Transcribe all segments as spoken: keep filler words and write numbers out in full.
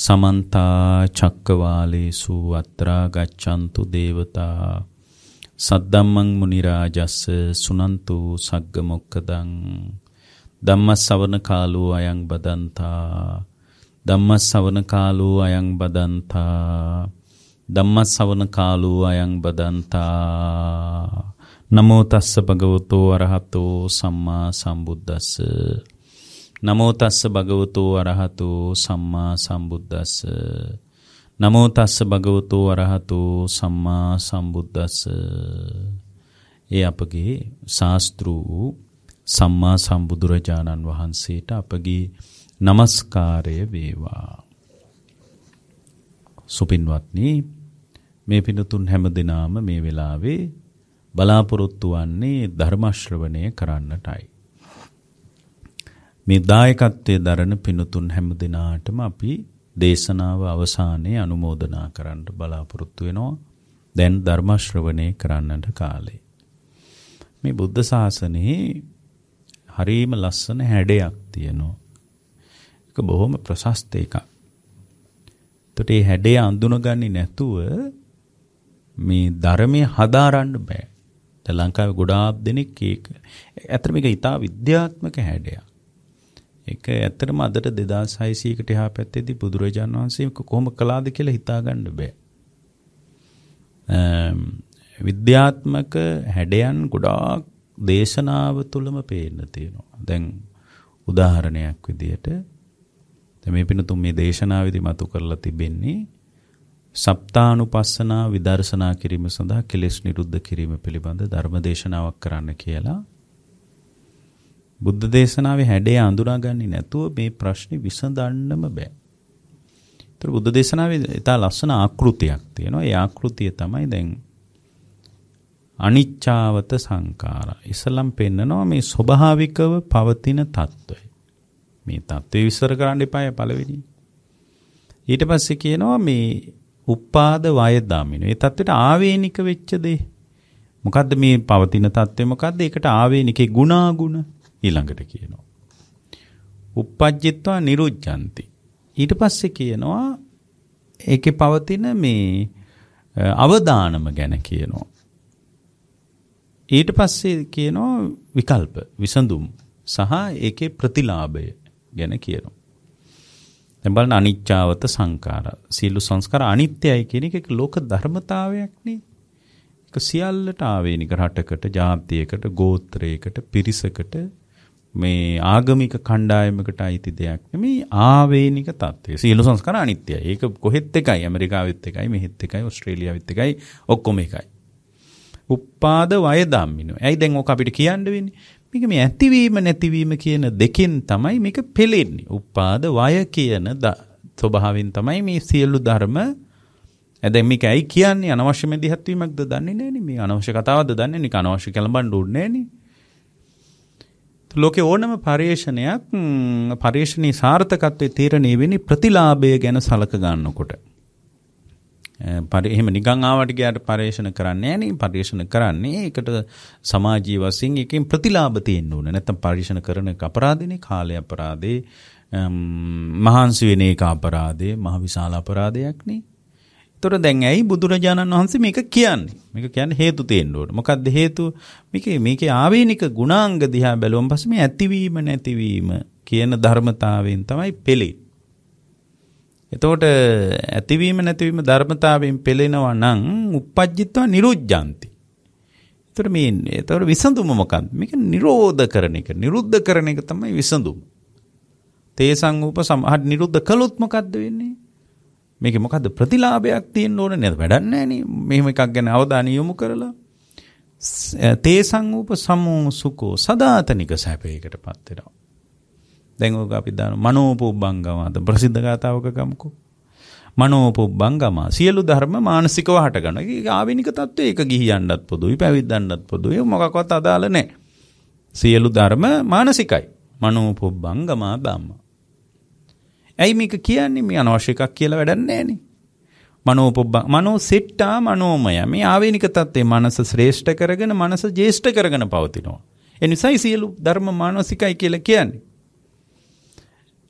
समन्ता चक्कवालेषु अत्रा गच्छन्तु देवता सद्धम्मं मुनिराजस्स सुनन्तु सग्गमोक्खदं ධම්මස්සවන කාලෝ අයං බදන්තා ධම්මස්සවන කාලෝ අයං බදන්තා ධම්මස්සවන කාලෝ අයං බදන්තා නමෝ තස්ස භගවතෝ අරහතෝ සම්මා සම්බුද්දස්ස නමෝ තස්ස භගවතෝ අරහතෝ සම්මා සම්බුද්දස්ස නමෝ තස්ස භගවතෝ අරහතෝ සම්මා සම්බුද්දස්ස. ඒ අපගේ ශාස්ත්‍රූ සම්මා සම්බුදුරජාණන් වහන්සේට අපගේ නමස්කාරය වේවා. සුපින්වත්නි, මේ පිනතුන් හැම දිනාම මේ වෙලාවේ බලාපොරොත්තු වන්නේ ධර්ම ශ්‍රවණය කරන්නටයි. මේ දායකත්වයේ දරන පිනතුන් හැම දිනාටම අපි දේශනාව අවසානයේ අනුමෝදනා කරන්න බලාපොරොත්තු වෙනවා. දැන් ධර්ම ශ්‍රවණය කරන්නට කාලේ. මේ බුද්ධ ශාසනයේ හරීම ලස්සන හැඩයක් තියෙනවා. ඒක බොහොම ප්‍රශස්ත එකක්. ඒකට මේ හැඩය අඳුනගන්නේ නැතුව මේ ධර්මයේ හදාරන්න බෑ. දැන් ලංකාවේ ගොඩාක් දෙනෙක් ඒක ඇත්තට මේක ඉතා විද්‍යාත්මක හැඩයක්. ඒක ඇත්තටම අදට දෙදාස් හයසීයකට එහා පැත්තේදී බුදුරජාණන් වහන්සේ කොහොම කළාද කියලා හිතා ගන්න බෑ. විද්‍යාත්මක හැඩයන් ගොඩාක් දේශනාව තුළම පේන්න තියෙනවා. දැන් උදාහරණයක් විදියට දැන් මේ පිනතුන් මේ දේශනාවේදී මතු කරලා තිබෙන්නේ සප්තානුපස්සනා විදර්ශනා කිරීම සඳහා කෙලෙස් නිරුද්ධ කිරීම පිළිබඳ ධර්ම දේශනාවක් කරන්න කියලා. බුද්ධ දේශනාවේ හැඩය අඳුනාගන්නේ නැතුව මේ ප්‍රශ්නේ විසඳන්නම බෑ. ඒතර බුද්ධ දේශනාවේ ඉතා ලස්සන ආකෘතියක් තියෙනවා. ඒ ආකෘතිය තමයි දැන් අනිච්චාවත සංඛාරා. ඉස්සලම් පෙන්නනවා මේ ස්වභාවිකව පවතින తত্ত্বය. මේ తত্ত্বය විස්තර කරන්න එපාය පළවෙනි. ඊට පස්සේ කියනවා මේ උපාද වය දාමිනෝ. ඒ తত্ত্বයට ආවේනික වෙච්ච දේ. මොකද්ද මේ පවතින తত্ত্বය මොකද්ද? ඒකට ආවේනිකේ ගුණාගුණ ඊළඟට කියනවා. uppajjitva niruddhanti. ඊට පස්සේ කියනවා ඒකේ පවතින මේ අවදානම ගැන කියනවා. ඊට පස්සේ කියනවා විකල්ප විසඳුම් සහ ඒකේ ප්‍රතිලාභය ගැන කියනවා. දැන් බලන්න අනිච්චාවත සංඛාර. සීල සංස්කාර අනිත්‍යයි කියන එක ලෝක ධර්මතාවයක් නේ. ඒක සියල්ලට ආවේනික රටකට, ජාතියකට, ගෝත්‍රයකට, පිරිසකට මේ ආගමික කණ්ඩායමකට අයිති දෙයක් නෙමෙයි. ආවේනික தත්ත්වය. සීල සංස්කාර අනිත්‍යයි. ඒක කොහෙත් එකයි. ඇමරිකාවෙත් එකයි, මෙහෙත් එකයි, ඕස්ට්‍රේලියාවෙත් එකයි, ඔක්කොම එකයි. උපාද වය ධම්මිනෝ. ඇයි දැන් ඕක අපිට කියන්න වෙන්නේ? මේක මේ ඇතිවීම නැතිවීම කියන දෙකෙන් තමයි මේක පෙළෙන්නේ. උපාද වය කියන ස්වභාවයෙන් තමයි මේ සියලු ධර්ම. දැන් මේක ඇයි කියන්නේ? අනවශ්‍ය මෙදිහත් වීමක්ද දන්නේ නැහැ නේ. මේ අනවශ්‍ය කතාවක්ද දන්නේ නැහැ. නික අනවශ්‍ය කලබන් ඕනේ නැහැ නේ. ලෝකේ ඕනම පරිශ්‍රණයක් පරිශ්‍රණී සාර්ථකත්වයේ තීරණය වෙන්නේ ප්‍රතිලාභය ගැන සලක ගන්නකොට. පරි එහෙම නිකන් ආවට ගියාට පරිශ්‍රණ කරන්නේ නැහැ නේ. පරිශ්‍රණ කරන්නේ ඒකට සමාජීය වශයෙන් එකකින් ප්‍රතිලාභ තියෙන්න ඕන. නැත්නම් පරිශ්‍රණ කරන එක අපරාධනේ, කාලය අපරාධේ, මහාන්සි වෙන එක අපරාධේ, මහ විශාල අපරාධයක් නේ. ඒතර දැන් ඇයි බුදුරජාණන් වහන්සේ මේක කියන්නේ? මේක කියන්නේ හේතු තියෙන්න ඕන. මොකක්ද හේතුව? මේකේ මේකේ ආවේනික ගුණාංග දිහා බැලුවම පස්සේ මේ ඇතිවීම නැතිවීම කියන ධර්මතාවයෙන් තමයි පෙළෙන්නේ. එතකොට ඇතිවීම නැතිවීම ධර්මතාවයෙන් පෙළෙනවා නම් uppajjitva niruddhanti. ඒතර මේ ඒතර විසඳුම මොකක්ද? මේක නිරෝධ කරන එක. නිරුද්ධ කරන එක තමයි විසඳුම. තේසං උප සමහත් නිරුද්ධ කළොත් මොකද්ද වෙන්නේ? මේකේ මොකද්ද ප්‍රතිලාභයක් තියෙන්න ඕන නේද? වැඩක් නැහැ නේ. මෙහෙම එකක් ගැන අවධානය යොමු කරලා තේසං උප සමෝ සුකෝ සදාතනික සැපයකටපත් වෙනවා. දැන් ඔක අපි දාන මනෝපුබ්බංගමද ප්‍රසිද්ධ ගාතාවක ගමුකෝ. මනෝපුබ්බංගම සියලු ධර්ම මානසිකව හට ගන්න. ඒක ආවිනික தত্ত্বය. ඒක ගිහියන්ටත් පොදුයි, පැවිද්දන්ටත් පොදුයි. මොකක්වත් අදාළ නැහැ. සියලු ධර්ම මානසිකයි. මනෝපුබ්බංගම ධම්ම. ඇයි මේක කියන්නේ? මේ අනවශ්‍ය එකක් කියලා වැඩක් නැහැ නේ. මනෝපුබ්බ මනෝ සිට්ඨා මනෝමය. මේ ආවේනික தත්ත්වේ මනස ශ්‍රේෂ්ඨ කරගෙන මනස ජේෂ්ඨ කරගෙන පවතිනවා. ඒ නිසායි සියලු ධර්ම මානසිකයි කියලා කියන්නේ.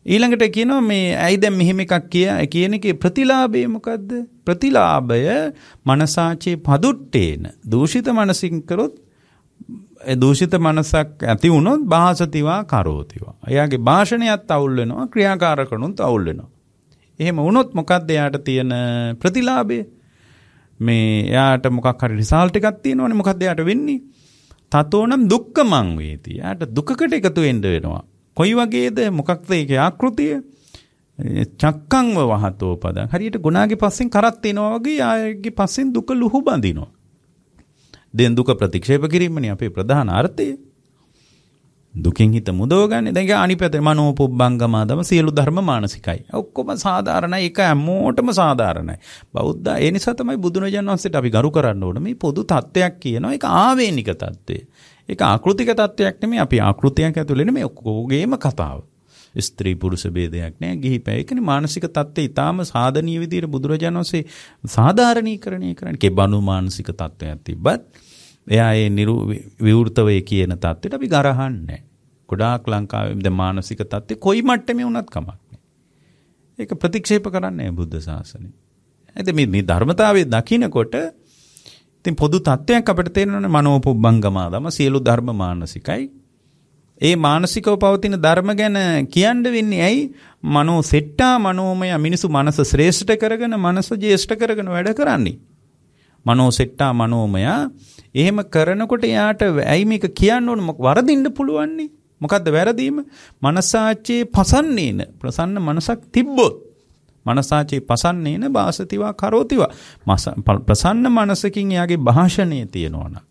ඊළඟට කියනවා මේ ඇයි දැන් මෙහෙම එකක් කිය කියන එකේ ප්‍රතිලාභය මොකද්ද? ප්‍රතිලාභය මනසාචේ පදුට්ටේන. දූෂිත මනසින් කරොත් ඒ දූෂිත මනසක් ඇති වුණොත් භාසතිවා කරෝතිවා. එයාගේ භාෂණයත් අවුල් වෙනවා, ක්‍රියාකාරකණුත් අවුල් වෙනවා. එහෙම වුණොත් මොකද්ද එයාට තියෙන ප්‍රතිලාභය? මේ එයාට මොකක් හරි රිසල්ට් එකක් තියෙනවනේ. මොකද්ද එයාට වෙන්නේ? තතෝනම් දුක්ඛමං වේති. එයාට දුකකට එකතු වෙන්න වෙනවා. කොයි වගේද? මොකක්ද ඒකේ ආකෘතිය? චක්කංව වහතෝ පදං. හරියට ගුණාගේ පස්සෙන් කරත් තිනවා වගේ ආයේ පස්සෙන් දුක ලුහු බඳිනවා. දැන් දුක ප්‍රතික්ෂේප කිරීමනේ අපේ ප්‍රධාන අර්ථය. දුකින් හිත මුදවගන්නේ. දැන් අනිපැත මනෝපුබ්බංගමාදම සියලු ධර්ම මානසිකයි. ඔක්කොම සාධාරණයි. ඒක හැමෝටම සාධාරණයි. බෞද්ධ ඒ නිසා තමයි බුදුරජාණන් වහන්සේට අපි ගරු කරන්න ඕන. මේ පොදු තත්ත්වයක් කියනවා. ඒක ආවේනික තත්ත්වය. ඒක ආකෘතික තත්ත්වයක් නෙමෙයි. අපි ආකෘතියක් ඇතුලේ නෙමෙයි ඔක්කොගේම කතාව. ස්ත්‍රී පුරුෂ ભેදයක් නෑ. ගිහි පැය. ඒකනේ මානසික තත්ත්වය ඊටාම සාධනීය විදිහට බුදුරජාණන් වහන්සේ සාධාරණීකරණය කරන්නේ. කෙබඳු මානසික තත්ත්වයක් තිබ්බත් එයා ඒ විවෘතව කියන තත්ත්වයට අපි ගරහන්නේ. ගොඩාක් ලංකාවේ දැන් මානසික තත්ත්වය කොයි මට්ටමේ වුණත් කමක් නෑ. ඒක ප්‍රතික්ෂේප කරන්නේ බුද්ධ ශාසනය. එතෙ මේ මේ ධර්මතාවයේ දකින්නකොට ඉතින් පොදු තත්ත්වයක් අපිට තේරෙනවනේ මනෝපුබ්බංගමාදම සියලු ධර්ම මානසිකයි. ඒ මානසිකව පවතින ධර්ම ගැන කියන්න වෙන්නේ ඇයි? මනෝ සෙට්ටා මනෝමය මිනිසු මනස ශ්‍රේෂ්ඨ කරගෙන මනස ජේෂ්ඨ කරගෙන වැඩ කරන්නේ. මනෝ සෙට්ටා මනෝමය එහෙම කරනකොට එයාට ඇයි මේක කියන්න ඕන? වරදින්න පුළුවන් නේ. මොකද්ද වැරදීම? මනසාචේ පසන්නේන ප්‍රසන්න මනසක් තිබ්බොත් මනසාචේ පසන්නේන වාසතිවා කරෝතිවා. ප්‍රසන්න මනසකින් එයාගේ භාෂණය තියෙනවා නම්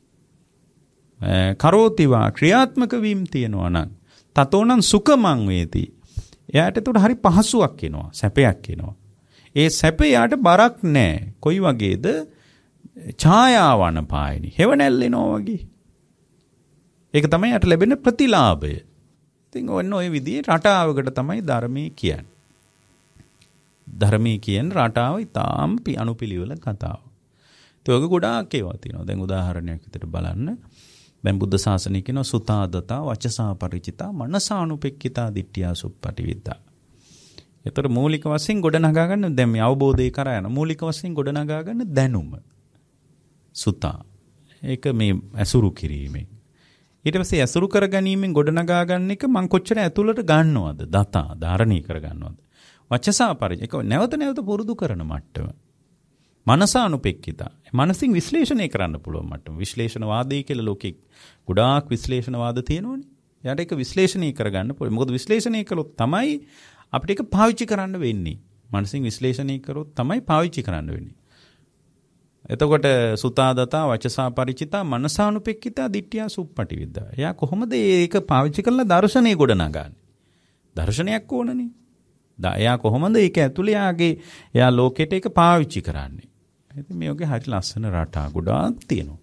කරෝතිවා ක්‍රියාත්මක වීම තියෙනවා නම් තතෝනම් සුඛමං වේති. එයාට ඒකට හරි පහසුවක් එනවා, සැපයක් එනවා. ඒ සැපේ යාට බරක් නැහැ. කොයි වගේද? ඡායාවන පායනි. හෙවණැල්ලෙනවා වගේ. ඒක තමයි යට ලැබෙන ප්‍රතිලාභය. ඉතින් ඔන්න ඔය විදිහේ රටාවකට තමයි ධර්මයේ කියන්නේ. ධර්මයේ කියන රටාව ඊටාම් අනුපිළිවෙල කතාව. ඒක ගොඩාක් ඒවා තියෙනවා. දැන් උදාහරණයක් විදිහට බලන්න. දැන් බුද්ධ ශාසනය කියන සුතාදතා වචසා පරිචිතා මනසානුපෙක්කිතා දිට්ඨියා සුප්පටිවිද්දා. ඒතර මූලික වශයෙන් ගොඩනගා ගන්න දැන් මේ අවබෝධය කරා යන මූලික වශයෙන් ගොඩනගා ගන්න දැනුම. සුතා. ඒක මේ ඇසුරු කිරීමෙන්. ඊට පස්සේ ඇසුරු කර ගැනීමෙන් ගොඩනගා ගන්න එක මං කොච්චර ඇතුළට ගන්නවද? දතා ධාරණය කර ගන්නවද? වචසා පරිචිත. ඒක නැවත නැවත පුරුදු කරන මට්ටම. මනසානුපෙක්කිතා. මනසින් විශ්ලේෂණය කරන්න පුළුවන් මට්ටම. විශ්ලේෂණවාදී කියලා ලෝකෙ ගොඩාක් විශ්ලේෂණවාද තියෙනවනේ. එයාට ඒක විශ්ලේෂණය කරගන්න පුළුවන්. මොකද විශ්ලේෂණය කළොත් තමයි අපිට ඒක පාවිච්චි කරන්න වෙන්නේ. මනසින් විශ්ලේෂණය කරොත් තමයි පාවිච්චි කරන්න වෙන්නේ. එතකොට සුතාදතා වචසා පරිචිතා මනසානුපෙක්කිතා දිට්ඨියා සුප්පටිවිද්දා. එයා කොහොමද ඒක පාවිච්චි කරලා දර්ශනය ගොඩනගන්නේ? දර්ශනයක් ඕනනේ. එයා කොහොමද ඒක ඇතුළේ යාගේ එයා ලෝකෙට ඒක පාවිච්චි කරන්නේ? ඉතින් මේ වගේ හරි ලස්සන රටා ගොඩාක් තියෙනවා.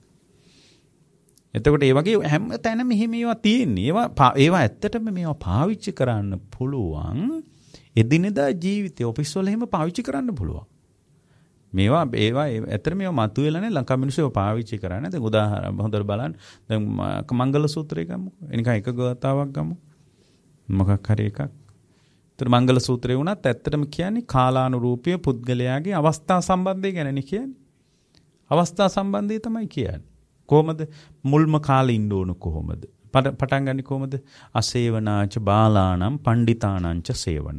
එතකොට ඒ වගේ හැම තැනම මෙහෙම ඒවා තියෙන්නේ. ඒවා ඒවා ඇත්තටම මේවා පාවිච්චි කරන්න පුළුවන්. එදිනෙදා ජීවිතේ ඔෆිස් වල එහෙම පාවිච්චි කරන්න පුළුවන්. මේවා ඒවා ඇත්තට මේවා මතුවෙලා නැහැ. ලංකා මිනිස්සු ඒවා පාවිච්චි කරන්නේ. දැන් උදාහරණ හොඳට බලන්න. දැන් මංගල සූත්‍රය ගමු. එනිකන් එක ගාතාවක් ගමු. මොකක් හරි එකක්. ඒතර මංගල සූත්‍රය වුණත් ඇත්තටම කියන්නේ කාලානුරූපීය පුද්ගලයාගේ අවස්ථා සම්බන්ධය ගැනනේ කියන්නේ. අවස්ථා සම්බන්ධය තමයි කියන්නේ. කොහොමද මුල්ම කාලේ ඉන්න ඕන කොහොමද? පටන් ගන්නේ කොහොමද? අසේවනාච බාලානම් පණ්ඩිතානංච සේවන.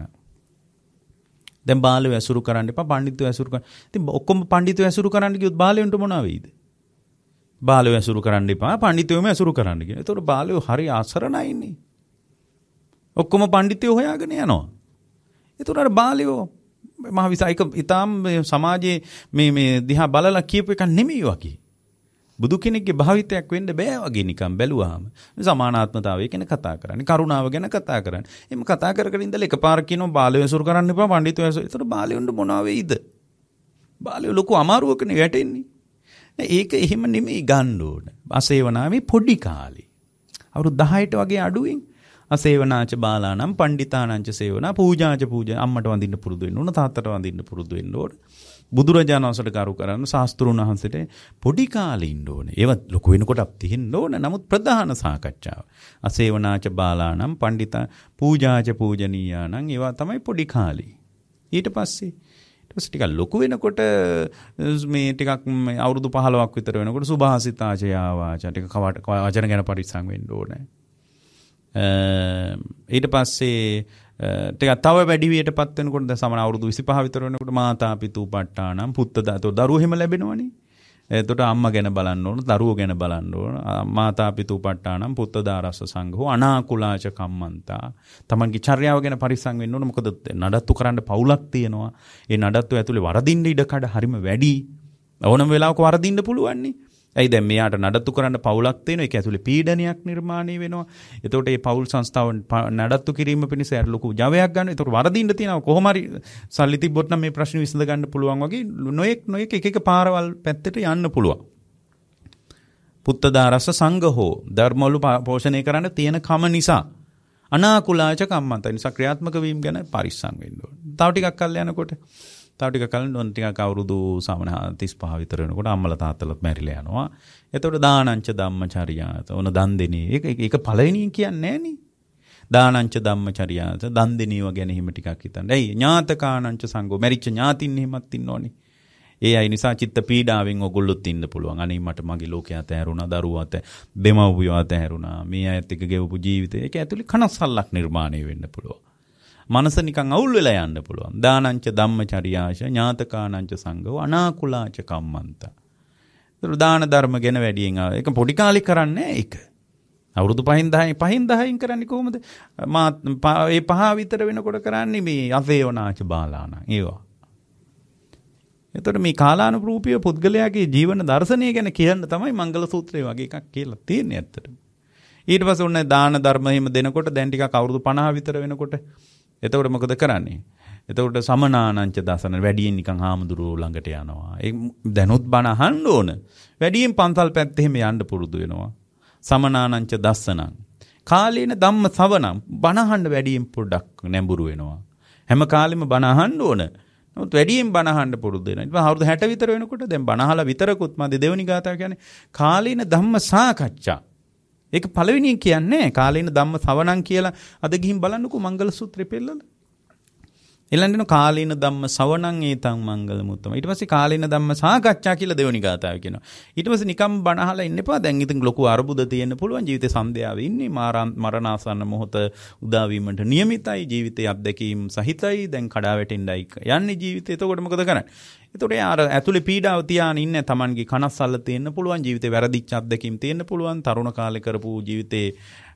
දැන් බාලයෝ ඇසුරු කරන්න එපා, පණ්ඩිතයෝ ඇසුරු කරන්න. ඉතින් ඔක්කොම පණ්ඩිතයෝ ඇසුරු කරන්න කිව්වොත් බාලයන්ට මොනවා වෙයිද? බාලයෝ ඇසුරු කරන්න එපා, පණ්ඩිතයෝම ඇසුරු කරන්න කියන. ඒතකොට බාලයෝ හරි අසරණයිනේ. ඔක්කොම පණ්ඩිතයෝ හොයාගෙන යනවා. ඒතකොට අර බාලයෝ මහ විසයික ඊටාම් සමාජයේ මේ මේ දිහා බලලා කියපු එක නෙමෙයි වගේ. බුදු කෙනෙක්ගේ භාවිතයක් වෙන්න බෑ වගේ නිකන් බැලුවාම. සමානාත්මතාවය ගැන කතා කරන්නේ, කරුණාව ගැන කතා කරන්නේ. එහෙම කතා කර කර ඉඳලා එකපාර කියනවා බාලයෝ ඇසුරු කරන්න එපා, පණ්ඩිතයෝ ඇසුරු. ඒතකොට බාලයොන්ට මොනවා වෙයිද? බාලයෝ ලොකු අමාරුවකනේ වැටෙන්නේ. ඒක එහෙම නෙමෙයි ගන්න ඕන. අසේවනාවේ පොඩි කාලේ. අවුරුදු දහයට වගේ අඩුවෙන් අසේවනාච බාලානම් පණ්ඩිතානංච සේවනා පූජාච පූජා අම්මට වඳින්න පුරුදු වෙන්න ඕන තාත්තට වඳින්න පුරුදු වෙන්න ඕන බුදුරජාණන් වහන්සේට කරු කරන්න ශාස්ත්‍රුන් වහන්සේට පොඩි කාලේ ඉන්න ඕනේ ඒවත් ලොකු වෙනකොට තියෙන්න ඕන නමුත් ප්‍රධාන සාකච්ඡාව අසේවනාච බාලානම් පණ්ඩිතා පූජාච පූජනීයානම් ඒවා තමයි පොඩි කාලේ ඊට පස්සේ ඊට පස්සේ ටිකක් ලොකු වෙනකොට මේ ටිකක් අවුරුදු පහළොවක් විතර වෙනකොට සුභාසිතාච යාවාච ටික වචන ගැන පරිස්සම් වෙන්න ඕනේ ඊට පස්සේ ටිකක් තව වැඩි වියටපත් වෙනකොට දැන් සමහර අවුරුදු විසිපහ විතර වෙනකොට මාතා පිතූ පට්ටානම් පුත්ත දතෝ දරුවෝ එහෙම ලැබෙනවනේ. එතකොට අම්මා ගැන බලන්න ඕන, දරුවෝ ගැන බලන්න ඕන. මාතා පිතූ පට්ටානම් පුත්ත දාරස්ස සංඝෝ අනාකුලාච කම්මන්තා. තමන්ගේ චර්යාව ගැන පරිස්සම් වෙන්න ඕන. මොකද නඩත්තු කරන්න පවුලක් තියෙනවා. ඒ නඩත්තු ඇතුලේ වරදින්න ඉඩ කඩ හරිම වැඩි. ඕනම වෙලාවක වරදින්න පුළුවන් නේ. ඇයි දැන් මෙයාට නඩත්තු කරන්න පවුලක් තියෙනවා ඒක ඇතුලේ පීඩනයක් නිර්මාණය වෙනවා. එතකොට මේ පවුල් සංස්ථාව නඩත්තු කිරීම පිණිස අර ලොකු ජවයක් ගන්න. එතකොට වරදින්න තියෙනවා කොහොම හරි සල්ලි තිබ්බොත් නම් මේ ප්‍රශ්න විසඳ ගන්න පුළුවන් වගේ නොඑක් නොඑක් එක එක පාරවල් පැත්තට යන්න පුළුවන්. පුත්තදාරස සංඝහෝ ධර්මවල පෝෂණය කරන්න තියෙන කම නිසා අනාකුලාච කම්මන්ත නිසා ක්‍රියාත්මක වීම ගැන පරිස්සම් වෙන්න ඕනේ. තව ටිකක් කල් යනකොට තව ටිකක් කලින් ඔන්න ටිකක් අවුරුදු සාමාන්‍ය තිස් පහ විතර වෙනකොට අම්මලා තාත්තලාත් මැරිලා යනවා. එතකොට දානංච ධම්මචර්යාත. ඔන්න දන් දෙනේ. ඒක ඒක පළවෙනියෙන් කියන්නේ නෑනේ. දානංච ධම්මචර්යාත දන් දෙනීව ගැන හිම ටිකක් හිතන්න. ඇයි ඥාතකානංච සංඝෝ මැරිච්ච ඥාතින් එහෙමත් ඉන්නෝනේ. ඒ අය නිසා චිත්ත පීඩාවෙන් ඔගොල්ලොත් ඉන්න පුළුවන්. අනේ මට මගේ ලෝකයට ඇතහැරුණා, දරුවෝ අත, දෙමව්පියෝ ඇතහැරුණා. මේ අයත් එක්ක ගෙවපු ජීවිතේ ඒක ඇතුලේ කනස්සල්ලක් නිර්මාණය වෙන්න පුළුවන්. මනස නිකන් අවුල් වෙලා යන්න පුළුවන්. දානංච ධම්මචර්යාශ ඥාතකානංච සංඝෝ අනාකුලාච කම්මන්ත. ඒක දාන ධර්ම ගැන වැඩියෙන් ඒක පොඩි කාලේ කරන්නේ ඒක. අවුරුදු පහෙන් දහයෙන් පහෙන් දහයෙන් කරන්නේ කොහොමද? මා ඒ පහ විතර වෙනකොට කරන්නේ මේ අසේවනාච බාලාන ඒවා. එතකොට මේ කාලානුරූපීව පුද්ගලයාගේ ජීවන දර්ශනය ගැන කියන්න තමයි මංගල සූත්‍රය වගේ එකක් කියලා තියෙන්නේ ඇත්තටම. ඊට පස්සේ ඔන්න දාන ධර්ම හිම දෙනකොට දැන් ටිකක් අවුරුදු පනහ විතර වෙනකොට එතකොට මොකද කරන්නේ? එතකොට සමනානංච දසන වැඩියෙන් නිකන් හාමුදුරුවෝ ළඟට යනවා. ඒ දැනුත් බණ අහන්න ඕන. වැඩියෙන් පන්සල් පැත්තේ එහෙම යන්න පුරුදු වෙනවා. සමනානංච දස්සනං. කාලේන ධම්ම සවණං බණ අහන්න වැඩියෙන් පොඩ්ඩක් නැඹුරු වෙනවා. හැම කාලෙම බණ අහන්න ඕන. නමුත් වැඩියෙන් බණ අහන්න පුරුදු වෙනවා. ඊට පස්සේ අවුරුදු හැට විතර වෙනකොට දැන් බණ අහලා විතරකුත් මදි දෙවෙනි ගාථාව කියන්නේ කාලේන ධම්ම සාකච්ඡා. ඒක පළවෙනියෙන් කියන්නේ කාලේන ධම්ම සවණං කියලා අද ගිහින් බලන්නකෝ මංගල සූත්‍රේ පෙන්නලා. ඊළඟට කාලේන ධම්ම සවණං ඒතං මංගල මුත්තම. ඊට පස්සේ කාලේන ධම්ම සාකච්ඡා කියලා දෙවෙනි ගාථාව කියනවා. ඊට පස්සේ නිකම් බණ අහලා ඉන්න එපා. දැන් ඉතින් ලොකු අරුබුද තියෙන්න පුළුවන්. ජීවිතේ සන්ධ්‍යාවේ ඉන්නේ. මරණාසන්න මොහොත උදා වීමට නියමිතයි. ජීවිතේ අත්දැකීම් සහිතයි. දැන් කඩා වැටෙන්නයි යන්නේ ජීවිතේ. එතකොට මොකද කරන්නේ? එතකොට යාර ඇතුලේ පීඩාව තියාගෙන ඉන්නේ තමන්ගේ කනස්සල්ල තියෙන්න පුළුවන්. ජීවිතේ වැරදිච්ච අත්දැකීම් තියෙන්න පුළුවන්. තරුණ කාලේ කරපු ජීවිතේ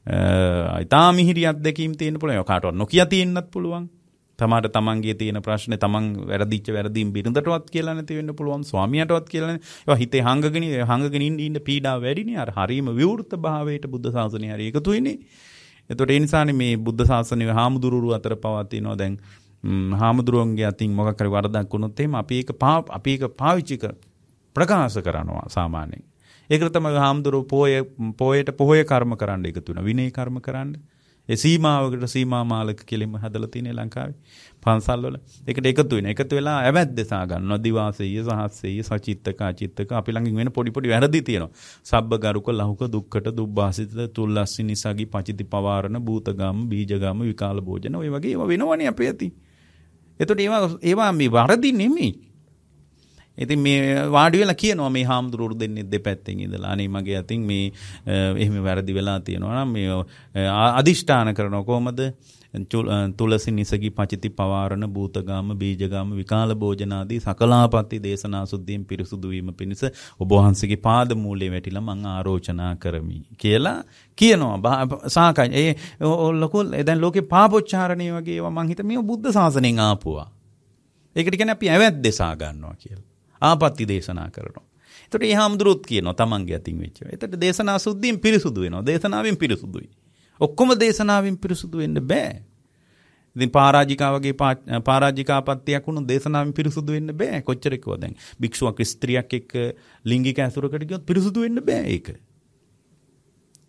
ඊටා මිහිරි අත්දැකීම් තියෙන්න පුළුවන්. ඒවා කාටවත් නොකිය තියෙන්නත් පුළුවන්. තමාට තමන්ගේ තියෙන ප්‍රශ්නේ තමන් වැරදිච්ච වැරදීම් බිරිඳටවත් කියලා නැති වෙන්න පුළුවන්. ස්වාමියාටවත් කියලා නැති. ඒවා හිතේ හංගගෙන හංගගෙන ඉන්න ඉන්න පීඩාව වැඩිනේ. අර හරීම විවෘත භාවයට බුද්ධ ශාසනය හරි එකතු වෙන්නේ. එතකොට ඒ නිසානේ මේ බුද්ධ ශාසනයේ හාමුදුරුවෝ අතර පවා තියෙනවා දැන් හාමුදුරුවන්ගේ අතින් මොකක් හරි වරදක් වුණොත් එහෙම අපි ඒක අපි ඒක පාවිච්චි කර ප්‍රකාශ කරනවා සාමාන්‍යයෙන්. ඒකට තමයි හාමුදුරුවෝ පොය පොයට පොය කර්ම කරන්න එකතු වෙනවා. විනය කර්ම කරන්න. ඒ සීමාවකට සීමා මාලක කෙලින්ම හදලා තියෙන ලංකාවේ පන්සල් වල. ඒකට එකතු වෙන. එකතු වෙලා ඇවැද්දසා ගන්නවා. දිවාසෙය සහස්සෙය සචිත්තක අචිත්තක අපි ළඟින් වෙන පොඩි පොඩි වැරදි තියෙනවා. සබ්බ ගරුක ලහුක දුක්කට දුබ්බාසිත තුල්ලස්සි නිසගි පචිති පවාරණ භූතගම බීජගම විකාල භෝජන ඔය වගේ ඒවා වෙනවනේ අපේ ඇති. එතකොට ඒවා ඒවා මේ වරදි නෙමෙයි. ඉතින් මේ වාඩි වෙලා කියනවා මේ හාමුදුරුවෝ දෙන්නේ දෙපැත්තෙන් ඉඳලා අනේ මගේ අතින් මේ එහෙම වැරදි වෙලා තියෙනවා නම් මේ අදිෂ්ඨාන කරනවා කොහමද තුලසි නිසගි පචිති පවාරණ භූතගාම බීජගාම විකාල භෝජනාදී සකලාපatti දේශනා සුද්ධියෙන් පිරිසුදු වීම පිණිස ඔබ වහන්සේගේ පාද මූලයේ වැටිලා මම ආරෝචනා කරමි කියලා කියනවා. සාකච්ඡා ඒ ලොකු දැන් ලෝකේ පාපොච්චාරණේ වගේ ඒවා මං හිත මේ බුද්ධ ශාසනයෙන් ආපුවා. ඒකට කියන්නේ අපි ඇවැද්දසා ගන්නවා කියලා. ආපත්‍ති දේශනා කරනවා. එතකොට ඒ හාමුදුරුවෝත් කියනවා තමන්ගේ අතින් වෙච්ච. එතකොට දේශනා සුද්ධියෙන් පිරිසුදු වෙනවා. දේශනාවෙන් පිරිසුදුයි. ඔක්කොම දේශනාවෙන් පිරිසුදු වෙන්න බෑ. ඉතින් පරාජිකා වගේ පරාජිකාපත්තියක් වුණොත් දේශනාවෙන් පිරිසුදු වෙන්න බෑ. කොච්චර කිව්වද දැන් භික්ෂුවක් ස්ත්‍රියක් එක්ක ලිංගික ඇසුරකට ගියොත් පිරිසුදු වෙන්න බෑ ඒක.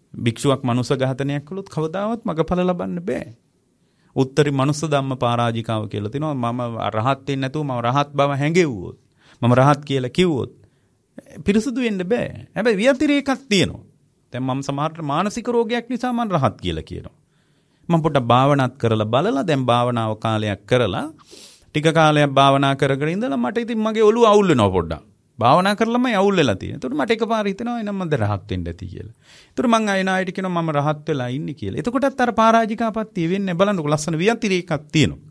භික්ෂුවක් මනුස්ස ඝාතනයක් කළොත් කවදාවත් මගඵල ලබන්න බෑ. උත්තරී මනුස්ස ධම්ම පරාජිකාව කියලා තිනවා. මම රහත් වෙන්නේ නැතුව මම රහත් බව හැඟෙව්වොත් මම රහත් කියලා කිව්වොත් පිරිසුදු වෙන්න බෑ. හැබැයි විතරේකක් තියෙනවා. දැන් මම සමහරට මානසික රෝගයක් නිසා මම රහත් කියලා කියනවා. මම පොඩ්ඩක් භාවනාත් කරලා බලලා දැන් භාවනාව කාලයක් කරලා ටික කාලයක් භාවනා කරගෙන ඉඳලා මට ඉතින් මගේ ඔළුව අවුල් වෙනවා පොඩ්ඩක්. භාවනා කරලම අවුල් වෙලා තියෙනවා. ඒකට මට එකපාර හිතෙනවා එනම් මම රහත් වෙන්න ඇති කියලා. ඒකට මං ආයෙන ආයෙට කියනවා මම රහත් වෙලා ඉන්නේ කියලා. එතකොටත් අර පරාජිකාපත්තිය වෙන්නේ බලන්නකො ලස්සන වියතිරේකක් තියෙනවා.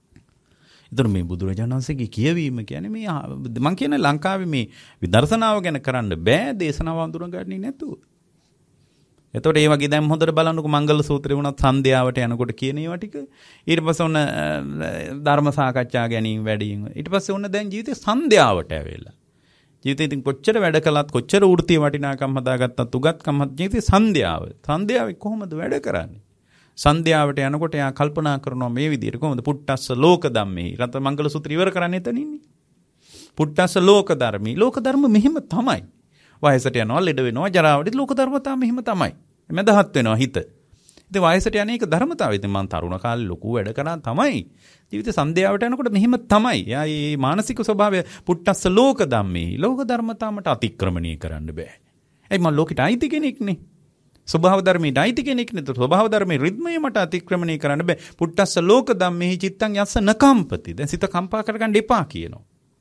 ඒතර මේ බුදුරජාණන් වහන්සේගේ කියවීම කියන්නේ මේ මං කියන්නේ ලංකාවේ මේ විදර්ශනාව ගැන කරන්න බෑ දේශනාව අඳුරගන්නේ නැතුව. එතකොට ඒ වගේ දැන් හොඳට බලන්නකො මංගල සූත්‍රේ වුණත් සන්ධ්‍යාවට යනකොට කියන ඒවා ටික ඊට පස්සේ ඔන්න ධර්ම සාකච්ඡා ගැනීම වැඩිම ඊට පස්සේ ඔන්න දැන් ජීවිතේ සන්ධ්‍යාවට ඇවිල්ලා ජීවිතේ ඉතින් කොච්චර වැඩ කළත් කොච්චර වෘත්තීය වටිනාකම් හදාගත්තත් උගත්කම් හද ජීවිතේ සන්ධ්‍යාව සන්ධ්‍යාවේ කොහොමද වැඩ කරන්නේ සන්ධ්‍යාවට යනකොට එයා කල්පනා කරනවා මේ විදිහට කොහොමද පුට්ටස්ස ලෝක ධම්මේ රත මංගල සූත්‍රය ඉවර කරන්නේ එතන ඉන්නේ පුට්ටස්ස ලෝක ධර්මී ලෝක ධර්ම මෙහෙම තමයි වයසට යනවා ලෙඩ වෙනවා ජරාවට ලෝක ධර්මතා මෙහෙම තමයි මදහත් වෙනවා හිත. ඉතින් වයසට යන එක ධර්මතාවය. ඉතින් මම තරුණ කාලේ ලොකු වැඩ කරා තමයි. ජීවිතේ සන්ධ්‍යාවට යනකොට මෙහෙම තමයි. යා මේ මානසික ස්වභාවය පුට්ටස්ස ලෝක ධම්මේ. ලෝක ධර්මතාවට අතික්‍රමණය කරන්න බෑ. ඒ මම ලෝකෙට අයිති කෙනෙක් නේ. ස්වභාව ධර්මයට අයිති කෙනෙක් නේ. ස්වභාව ධර්මයේ රිද්මය මට අතික්‍රමණය කරන්න බෑ. පුට්ටස්ස ලෝක ධම්මේ චිත්තං යස්ස නකම්පති. දැන් සිත කම්පා කරගන්න එපා කියනවා.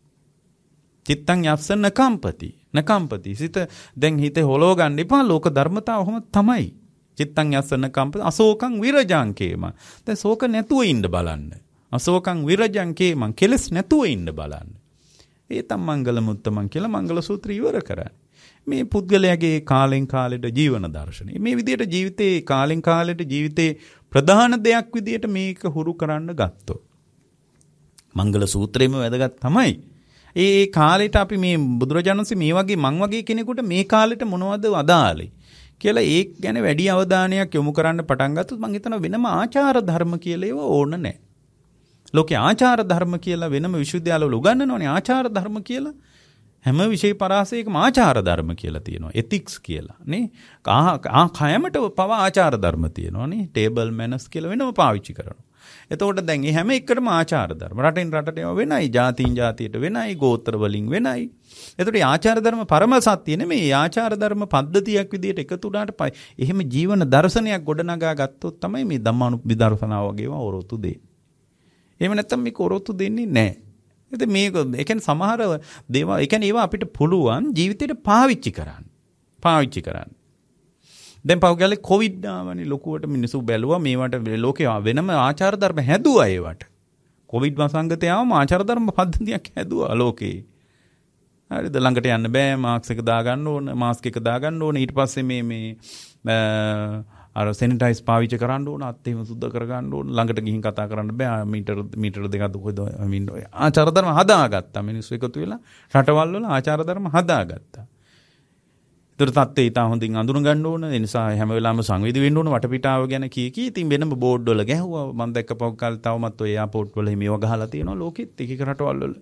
චිත්තං යස්ස නකම්පති. නකම්පති සිත දැන් හිතේ හොලව ගන්න එපා ලෝක ධර්මතාව ඔහොම තමයි චිත්තං යස්සන කම්ප අශෝකං විරජං කේම දැන් ශෝක නැතුව ඉන්න බලන්න අශෝකං විරජං කේම කෙලස් නැතුව ඉන්න බලන්න ඒ තම මංගල මුත්තමන් කියලා මංගල සූත්‍රය ඉවර කරන්නේ මේ පුද්ගලයාගේ කාලෙන් කාලෙට ජීවන දර්ශනය මේ විදිහට ජීවිතේ කාලෙන් කාලෙට ජීවිතේ ප්‍රධාන දෙයක් විදිහට මේක හුරු කරන්න ගත්තොත් මංගල සූත්‍රයේම වැදගත් තමයි ඒ කාලෙට අපි මේ බුදුරජාණන් වහන්සේ මේ වගේ මං වගේ කෙනෙකුට මේ කාලෙට මොනවද අදාළේ කියලා ඒක ගැන වැඩි අවධානයක් යොමු කරන්න පටන් ගත්තොත් මං හිතනවා වෙනම ආචාර ධර්ම කියලා ඒව ඕන නැහැ. ලෝකේ ආචාර ධර්ම කියලා වෙනම විශ්වවිද්‍යාලවල උගන්වනවනේ ආචාර ධර්ම කියලා. හැම විෂය පරාසයකම ආචාර ධර්ම කියලා තියෙනවා. එතික්ස් කියලා නේ. ආ කයමට පව ආචාර ධර්ම තියෙනවා නේ. ටේබල් මැනර්ස් කියලා වෙනම පාවිච්චි කරනවා. එතකොට දැන් මේ හැම එකටම ආචාර ධර්ම රටින් රටට ඒවා වෙනයි ජාතින් ජාතියට වෙනයි ගෝත්‍ර වලින් වෙනයි. එතකොට ආචාර ධර්ම පරම සත්‍ය නෙමෙයි ආචාර ධර්ම පද්ධතියක් විදිහට එකතු වුණාට පයි. එහෙම ජීවන දර්ශනයක් ගොඩනගා ගත්තොත් තමයි මේ ධම්මානු විදර්ශනාව වගේම ඔරොත්තු දෙන්නේ. එහෙම නැත්නම් මේක ඔරොත්තු දෙන්නේ නැහැ. ඉතින් මේක ඒ කියන්නේ සමහර දේවල් ඒ කියන්නේ ඒවා අපිට පුළුවන් ජීවිතේට පාවිච්චි කරන්න. පාවිච්චි කරන්න. දැන් පහුගියලේ කොවිඩ් ආවනේ ලොකුවට මිනිස්සු බැලුවා මේවට ලෝකේ වෙනම ආචාර ධර්ම හැදුවා ඒවට. කොවිඩ් වසංගතය ආවම ආචාර ධර්ම පද්ධතියක් හැදුවා ලෝකේ. හරිද ළඟට යන්න බෑ මාස්ක් එක දාගන්න ඕන මාස්ක් එක දාගන්න ඕන ඊට පස්සේ මේ මේ අර සැනිටයිස් පාවිච්චි කරන්න ඕන අත් එහෙම සුද්ධ කරගන්න ඕන ළඟට ගිහින් කතා කරන්න බෑ මීටර මීටර දෙකක් කොහෙද ආචාර ධර්ම හදාගත්තා මිනිස්සු එකතු වෙලා රටවල් වල ආචාර ධර්ම හදාගත්තා. ඒතර තත්ත්වය ඉතා හොඳින් අඳුන ගන්න ඕන. ඒ නිසා හැම වෙලාවෙම සංවේදී වෙන්න ඕන වටපිටාව ගැන කී කී. ඉතින් වෙනම බෝඩ් වල ගැහුවා. මම දැක්ක පොක්කල් තවමත් ඔය එයාපෝට් වල මේව ගහලා තියෙනවා ලෝකෙත් එක එක රටවල් වල.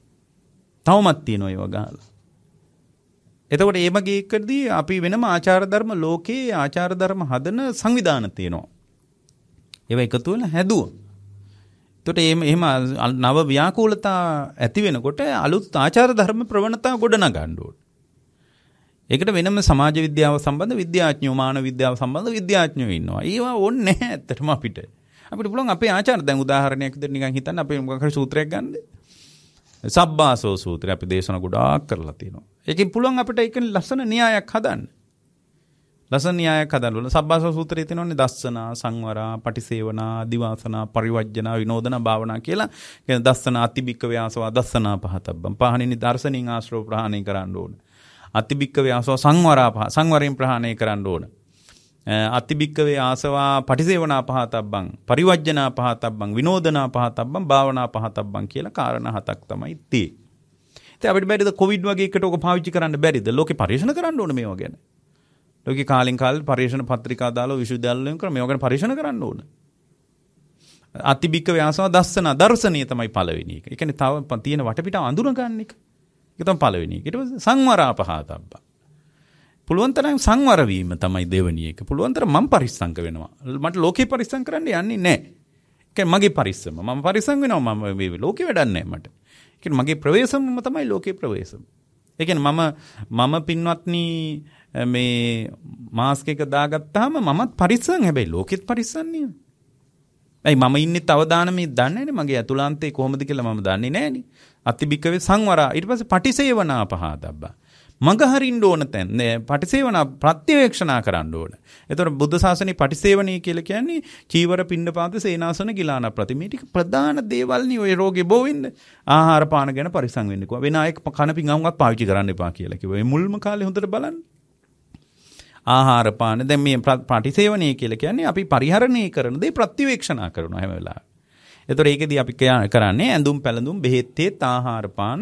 තවමත් තියෙනවා ඒව ගහලා. එතකොට මේ වගේ එකදී අපි වෙනම ආචාර ධර්ම ලෝකේ ආචාර ධර්ම හදන සංවිධාන තියෙනවා. ඒව එකතු වෙලා හැදුවා. එතකොට එහෙම එහෙම නව ව්‍යාකූලතා ඇති වෙනකොට අලුත් ආචාර ධර්ම ප්‍රවණතා ගොඩනගා ගන්න ඕනේ. ඒකට වෙනම සමාජ විද්‍යාව සම්බන්ධ විද්‍යාඥයෝ මානව විද්‍යාව සම්බන්ධ විද්‍යාඥයෝ ඉන්නවා. ඒවා ඕනේ නැහැ ඇත්තටම අපිට. අපිට පුළුවන් අපේ ආචාර දැන් උදාහරණයක් විදිහට නිකන් හිතන්න අපේ මොකක් හරි සූත්‍රයක් ගන්නද? සබ්බාසෝ සූත්‍රය අපි දේශනා ගොඩාක් කරලා තියෙනවා. ඒකෙන් පුළුවන් අපිට ඒක ලස්සන න්‍යායක් හදන්න. ලස්සන න්‍යායක් හදන්න. සබ්බාසෝ සූත්‍රයේ තියෙනවානේ දස්සනා, සංවරා, පටිසේවනා, දිවාසනා, පරිවර්ජනා, විනෝදනා, භාවනා කියලා. කියන දස්සනා අතිබික්ක ව්‍යාසවා දස්සනා පහතබ්බම්. පහණිනි දර්ශනින් ආශ්‍රව ප්‍රහාණය කරන්න ඕන. අතිබික්කවේ ආසව සංවරා පහ සංවරයෙන් ප්‍රහාණය කරන්න ඕන. අතිබික්කවේ ආසවා පටිසේවනා පහතබ්බං පරිවර්ජනා පහතබ්බං විනෝදනා පහතබ්බං භාවනා පහතබ්බං කියලා කාරණා හතක් තමයි තියෙන්නේ. ඉතින් අපිට බැරිද කොවිඩ් වගේ එකට ඔක පාවිච්චි කරන්න බැරිද? ලෝකේ පරීක්ෂණ කරන්න ඕන මේවා ගැන. ලෝකේ කාලෙන් කාලෙ පරීක්ෂණ පත්‍රිකා දාලා විශ්වවිද්‍යාලවලින් කරන මේවා ගැන පරීක්ෂණ කරන්න ඕන. අතිබික්කවේ ආසවා දස්සන දර්ශනීය තමයි පළවෙනි එක. ඒ කියන්නේ තව තියෙන වටපිටාව අඳුන ගන්න එක. ඒක තමයි පළවෙනි එක. ඊට පස්සේ සංවරා පහතබ්බ. පුළුවන් තරම් සංවර වීම තමයි දෙවෙනි එක. පුළුවන් තරම් මම පරිස්සම් වෙනවා. මට ලෝකේ පරිස්සම් කරන්න යන්නේ නැහැ. ඒ මගේ පරිස්සම. මම පරිස්සම් වෙනවා. මම මේ ලෝකේ වැඩක් නැහැ මට. ඒ කියන්නේ මගේ ප්‍රවේශමම තමයි ලෝකේ ප්‍රවේශම. ඒ කියන්නේ මම මම පින්වත්නි මේ මාස්ක් එක දාගත්තාම මමත් පරිස්සම්. හැබැයි ලෝකෙත් පරිස්සම් නේ. ඇයි මම ඉන්නේ අවදානමේ දන්නේ නැනේ මගේ අතුලාන්තේ කොහොමද කියලා මම දන්නේ නැනේ. අතිබික්කවේ සංවරා. ඊට පස්සේ පටිසේවනා පහදබ්බා. මග හරින්න ඕන තැන් පටිසේවනා ප්‍රත්‍යවේක්ෂණා කරන්න ඕන. එතකොට බුද්ධ ශාසනයේ පටිසේවණී කියලා කියන්නේ චීවර පිණ්ඩපාත සේනාසන ගිලාන ප්‍රතිමේ ටික ප්‍රධාන දේවල් නේ ඔය රෝගේ බෝ වෙන්න. ආහාර පාන ගැන පරිස්සම් වෙන්න කිව්වා. වෙන අය කන පිඟම්වත් පාවිච්චි කරන්න එපා කියලා කිව්වා. මේ මුල්ම කාලේ හොඳට බලන්න. ආහාර පාන දැන් මේ පටිසේවණී කියලා කියන්නේ අපි පරිහරණය කරන දේ ප්‍රත්‍යවේක්ෂණා කරනවා හැම වෙලාවෙම. එතකොට ඒකෙදී අපි කරන්නේ ඇඳුම් පැළඳුම් බෙහෙත් තේත් ආහාර පාන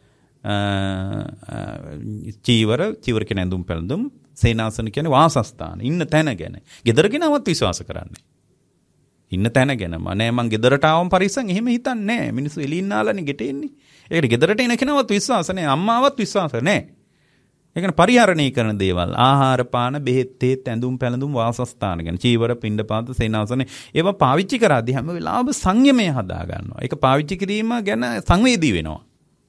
චීවර චීවර කියන ඇඳුම් පැළඳුම් සේනාසන කියන්නේ වාසස්ථාන ඉන්න තැන ගැන. ගෙදර කෙනාවත් විශ්වාස කරන්නේ. ඉන්න තැන ගැන. නෑ මං ගෙදරට ආවම පරිස්සම් එහෙම හිතන්නේ නෑ. මිනිස්සු එළින් නාලානේ ගෙට එන්නේ. ඒකට ගෙදරට එන කෙනාවත් විශ්වාස නෑ. අම්මාවත් විශ්වාස නෑ. ඒ කියන්නේ පරිහරණය කරන දේවල් ආහාර පාන බෙහෙත් තේත් ඇඳුම් පැළඳුම් වාසස්ථාන ගැන චීවර පිණ්ඩපාත සේනාසන ඒවා පාවිච්චි කරද්දී හැම වෙලාවෙම සංයමය හදා ගන්නවා. ඒක පාවිච්චි කිරීම ගැන සංවේදී වෙනවා.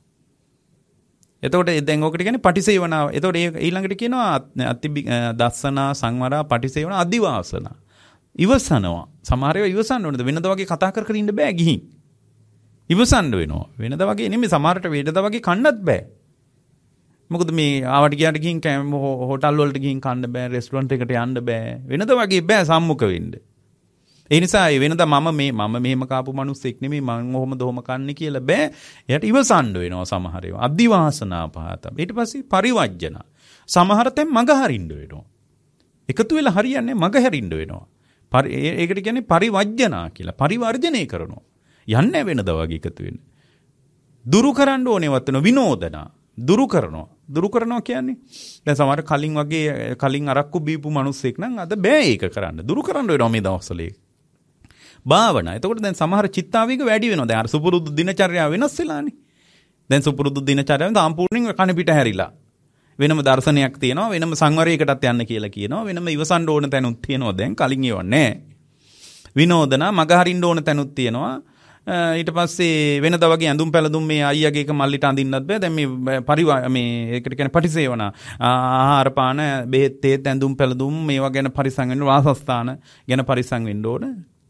එතකොට දැන් ඔකට කියන්නේ පටිසේවනාව. එතකොට ඊළඟට කියනවා අති දස්සනා සංවරා පටිසේවනා අදිවාසනා. ඉවසනවා. සමහර ඒවා ඉවසන්න ඕනද වෙනද වගේ කතා කර කර ඉන්න බෑ ගිහින්. ඉවසන්න වෙනවා. වෙනද වගේ නෙමෙයි සමහරට වෙනද වගේ කන්නත් බෑ. මොකද මේ ආවට ගියාට ගිහින් හෝටල් වලට ගිහින් කන්න බෑ, රෙස්ටුරන්ට් එකට යන්න බෑ. වෙනද වගේ බෑ සම්මුඛ වෙන්න. ඒ නිසා වෙනද මම මේ මම මෙහෙම කාපු මිනිස්සෙක් නෙමෙයි මම ඔහොමද ඔහොම කන්නේ කියලා බෑ. එයාට ඉවසන්න වෙනවා සමහර ඒවා. අදිවාසනා පහත. ඊට පස්සේ පරිවර්ජන. සමහර තැන් මග හරින්න වෙනවා. එකතු වෙලා හරියන්නේ මග හැරින්න වෙනවා. ඒකට කියන්නේ පරිවර්ජනා කියලා. පරිවර්ජනය කරනවා. යන්නේ වෙනද වගේ එකතු වෙන්නේ. දුරු කරන්න ඕනේවත් වෙන විනෝදනා. දුරු කරනවා. දුරු කරනවා කියන්නේ දැන් සමහර කලින් වගේ කලින් අරක්කු බීපු මිනිස්සෙක් නම් අද බෑ ඒක කරන්න. දුරු කරන්න වෙනවා මේ දවස්වල. භාවනා. එතකොට දැන් සමහර චිත්තාවේග වැඩි වෙනවා. දැන් අර සුපුරුදු දිනචර්යාව වෙනස් වෙලානේ. දැන් සුපුරුදු දිනචර්යාවෙන් සම්පූර්ණයෙන් කන පිට හැරිලා. වෙනම දර්ශනයක් තියෙනවා. වෙනම සංවරයකටත් යන්න කියලා කියනවා. වෙනම ඉවසන්න ඕන තැනුත් තියෙනවා. දැන් කලින් ඒවා නැහැ. විනෝදනා මග හරින්න ඕන තැනුත් තියෙනවා. ඊට පස්සේ වෙනද වගේ ඇඳුම් පැළඳුම් මේ අයියාගේ එක මල්ලිට අඳින්නත් බෑ. දැන් මේ පරිවා මේ ඒකට කියන්නේ පටිසේවනා. ආහාර පාන බෙහෙත් තේත් ඇඳුම් පැළඳුම් මේවා ගැන පරිස්සම් වෙන්න වාසස්ථාන ගැන පරිස්සම් වෙන්න ඕන.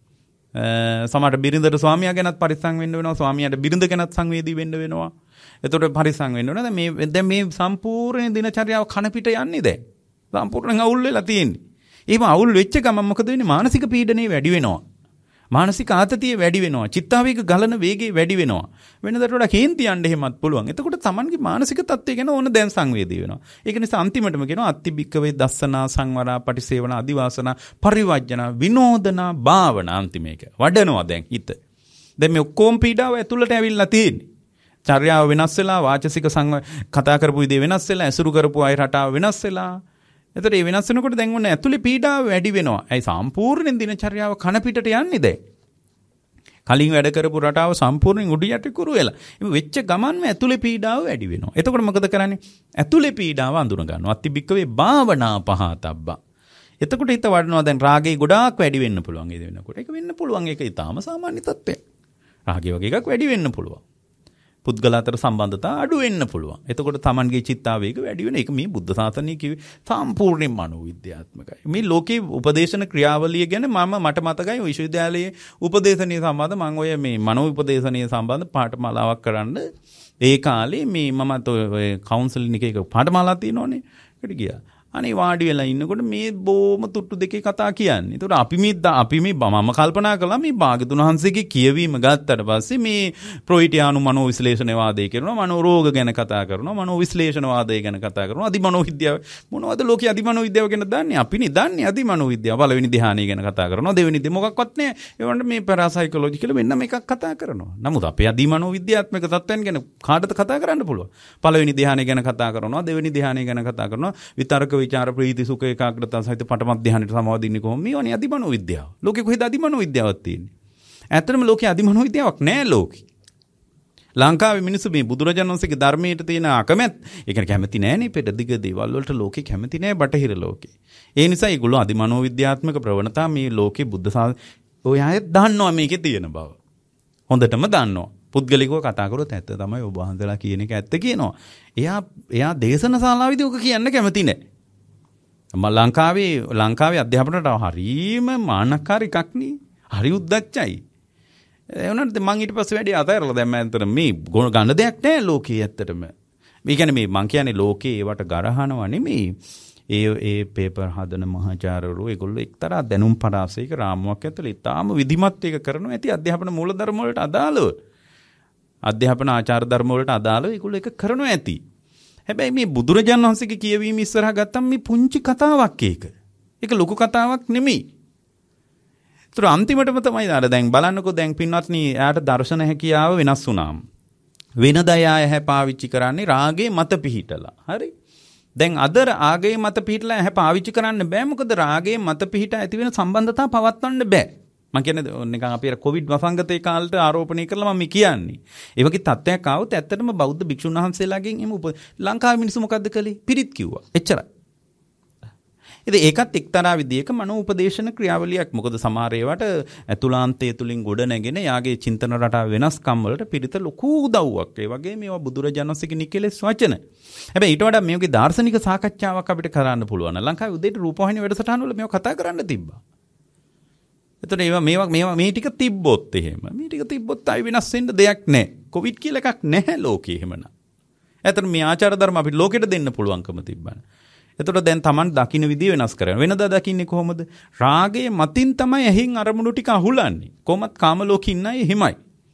සමහරට බිරිඳට ස්වාමියා ගැනත් පරිස්සම් වෙන්න වෙනවා. ස්වාමියාට බිරිඳ ගැනත් සංවේදී වෙන්න වෙනවා. එතකොට පරිස්සම් වෙන්න ඕන. දැන් මේ දැන් මේ සම්පූර්ණ දිනචර්යාව කන පිට යන්නේ දැන්. සම්පූර්ණයෙන් අවුල් වෙලා තියෙන්නේ. එහෙම අවුල් වෙච්ච ගමන් මොකද වෙන්නේ? මානසික පීඩනය වැඩි වෙනවා. මානසික ආතතිය වැඩි වෙනවා. චිත්තාවේග ගලන වේගය වැඩි වෙනවා. වෙනදට වඩා කේන්ති යන්න එහෙමත් පුළුවන්. එතකොට තමන්ගේ මානසික තත්ත්වය ගැන ඕන දැන් සංවේදී වෙනවා. ඒක නිසා අන්තිමටම කියනවා අත්තිබික්කවේ දස්සනා සංවරා පටිසේවනා අදිවාසනා පරිවර්ජන විනෝදනා භාවනා අන්තිම එක. වඩනවා දැන් හිත. දැන් මේ ඔක්කොම පීඩාව ඇතුළට ඇවිල්ලා තියෙන්නේ. චර්යාව වෙනස් වෙලා වාචසික සංව කතා කරපු විදිහ වෙනස් වෙලා ඇසුරු කරපු අය රටාව වෙනස් වෙලා එතකොට මේ වෙනස් වෙනකොට දැන් ඔන්න ඇතුලේ පීඩාව වැඩි වෙනවා. ඇයි සම්පූර්ණයෙන් දිනචර්යාව කන පිටට යන්නේ දැන්. කලින් වැඩ කරපු රටාව සම්පූර්ණයෙන් උඩ යට කුරු වෙලා. මේ වෙච්ච ගමන්ම ඇතුලේ පීඩාව වැඩි වෙනවා. එතකොට මොකද කරන්නේ? ඇතුලේ පීඩාව අඳුන ගන්නවා. අතිබික්කවේ භාවනා පහතබ්බා. එතකොට හිත වඩනවා දැන් රාගේ ගොඩාක් වැඩි වෙන්න පුළුවන් ඒ වෙනකොට. ඒක වෙන්න පුළුවන්. ඒක ඊටාම සාමාන්‍ය තත්ත්වයක්. රාගේ වගේ එකක් වැඩි වෙන්න පුළුවන්. පුද්ගල අතර සම්බන්ධතා අඩු වෙන්න පුළුවන්. එතකොට Tamanගේ චිත්තාවේග වැඩි වෙන එක මේ බුද්ධ ශාසනය කිව්වේ සම්පූර්ණයෙන් මනෝවිද්‍යාත්මකයි. මේ ලෝකේ උපදේශන ක්‍රියාවලිය ගැන මම මට මතකයි විශ්වවිද්‍යාලයේ උපදේශනීය සම්බන්ධ මම ඔය මේ මනෝ උපදේශනීය සම්බන්ධ පාඨමාලාවක් කරන්න ඒ කාලේ මේ මමත් ඔය කවුන්සලින් එකේ පාඨමාලාවක් තියෙනවනේ. ඒකට ගියා. අනේ වාඩි වෙලා ඉන්නකොට මේ බොම තුට්ටු දෙකේ කතා කියන්නේ. ඒතකොට අපි මේ අපි මේ මම කල්පනා කළා මේ භාග්‍යතුන් වහන්සේගේ කියවීම ගත්තට පස්සේ මේ ප්‍රොයිටියානු මනෝ විශ්ලේෂණවාදය කරනවා, මනෝ රෝග ගැන කතා කරනවා, මනෝ විශ්ලේෂණවාදය ගැන කතා කරනවා, අධිමනෝ විද්‍යාව මොනවද ලෝකයේ අධිමනෝ විද්‍යාව ගැන දන්නේ? අපිනේ දන්නේ අධිමනෝ විද්‍යාව. පළවෙනි ධ්‍යානය ගැන කතා කරනවා, දෙවෙනි දේ මොකක්වත් නැහැ. ඒවන්ට මේ පැරාසයිකොලොජි කියලා වෙනම එකක් කතා කරනවා. නමුත් අපේ අධිමනෝ විද්‍යාත්මක තත්ත්වයන් ගැන කාටද කතා කරන්න පුළුවන්? පළවෙනි ධ්‍යානය ගැන කතා කරනවා, දෙවෙනි ධ්‍යානය ගැන කතා කරනවා, විතර්ක විචාර ප්‍රීති සුඛ ඒකාග්‍රතාව සහිත පඨම ධ්‍යානෙට සමාදින්නේ කොහොමද? මේවනේ අධිමනෝ විද්‍යාව. ලෝකෙ කොහෙද අධිමනෝ විද්‍යාවක් තියෙන්නේ? ඇත්තටම ලෝකේ අධිමනෝ විද්‍යාවක් නැහැ ලෝකෙ. ලංකාවේ මිනිස්සු මේ බුදුරජාණන් වහන්සේගේ ධර්මයට තියෙන අකමැත් ඒ කියන්නේ කැමති නෑනේ පෙරදිග දේවල් වලට ලෝකේ කැමති නෑ බටහිර ලෝකේ. ඒ නිසා ඒගොල්ලෝ අධිමනෝ විද්‍යාත්මක ප්‍රවණතා මේ ලෝකේ බුද්ධ සා ඔය අය දන්නවා මේකේ තියෙන බව. හොඳටම දන්නවා. පුද්ගලිකව කතා කරොත් ඇත්ත තමයි ඔබ වහන්සේලා කියන එක ඇත්ත කියනවා. එයා එයා දේශනශාලාවේදී ඔක කියන්න කැමති නෑ. මම ලංකාවේ ලංකාවේ අධ්‍යාපනයට හරීම මානකාරී එකක් නේ. හරි උද්දච්චයි. ඒ වුණාට මම ඊට පස්සේ වැඩි අතහැරලා දැන් මම අතර මේ ගන්න දෙයක් නැහැ ලෝකේ ඇත්තටම. මේ කියන්නේ මේ මං කියන්නේ ලෝකේ ඒවට ගරහනවා නෙමෙයි. ඒ ඒ පේපර් හදන මහාචාර්යවරු ඒගොල්ලෝ එක්තරා දැනුම් පරාසයක රාමුවක් ඇතුළේ ඊටාම විධිමත් එක කරනවා ඇති අධ්‍යාපන මූලධර්ම වලට අදාළව. අධ්‍යාපන ආචාර ධර්ම වලට අදාළව ඒගොල්ලෝ ඒක කරනවා ඇති. හැබැයි මේ බුදුරජාණන් වහන්සේගේ කියවීම ඉස්සරහා ගත්තම මේ පුංචි කතාවක් ඒක. ඒක ලොකු කතාවක් නෙමෙයි. ඒතර අන්තිමටම තමයි අර දැන් බලන්නකෝ දැන් පින්වත්නි එයාට දර්ශන හැකියාව වෙනස් වුණාම. වෙනදා එයා ඇහැ පාවිච්චි කරන්නේ රාගේ මත පිහිටලා. හරි? දැන් අද රාගේ මත පිහිටලා ඇහැ පාවිච්චි කරන්න බෑ මොකද රාගේ මත පිහිට ඇති වෙන සම්බන්ධතාව පවත්වන්න බෑ. මම කියන්නේ නිකන් අපි අර කොවිඩ් වසංගතේ කාලේට ආරෝපණය කරලා මම කියන්නේ. ඒ වගේ තත්ත්වයක් ආවොත් ඇත්තටම බෞද්ධ භික්ෂුන් වහන්සේලාගෙන් එමු ලංකාවේ මිනිස්සු මොකද්ද කළේ? පිරිත් කිව්වා. එච්චරයි. ඉතින් ඒකත් එක්තරා විදියක මනෝ උපදේශන ක්‍රියාවලියක්. මොකද සමහර ඒවාට ඇතුළාන්තය තුලින් ගොඩ නැගෙන යාගේ චින්තන රටාව වෙනස්කම් වලට පිරිත ලොකු උදව්වක්. ඒ වගේ මේවා බුදුරජාණන් වහන්සේගේ නිකලෙස් වචන. හැබැයි ඊට වඩා මේකේ දාර්ශනික සාකච්ඡාවක් අපිට කරන්න පුළුවන්. ලංකාවේ උදේට රූපවාහිනී වැඩසටහන වල මේවා කතා කරන්න තිබ්බා. එතකොට ඒවා මේවා මේවා මේ ටික තිබ්බොත් එහෙම මේ ටික තිබ්බොත් ආයි වෙනස් වෙන්න දෙයක් නැහැ. කොවිඩ් කියලා එකක් නැහැ ලෝකේ එහෙමනම්. ඇත්තට මේ ආචාර ධර්ම අපිට ලෝකෙට දෙන්න පුළුවන්කම තිබ්බන. එතකොට දැන් Taman දකින්න විදිය වෙනස් කරනවා. වෙනදා දකින්නේ කොහොමද? රාගයේ මතින් තමයි ඇහින් අරමුණු ටික අහුලන්නේ. කොහොමත් කාම ලෝකේ ඉන්නයි එහෙමයි.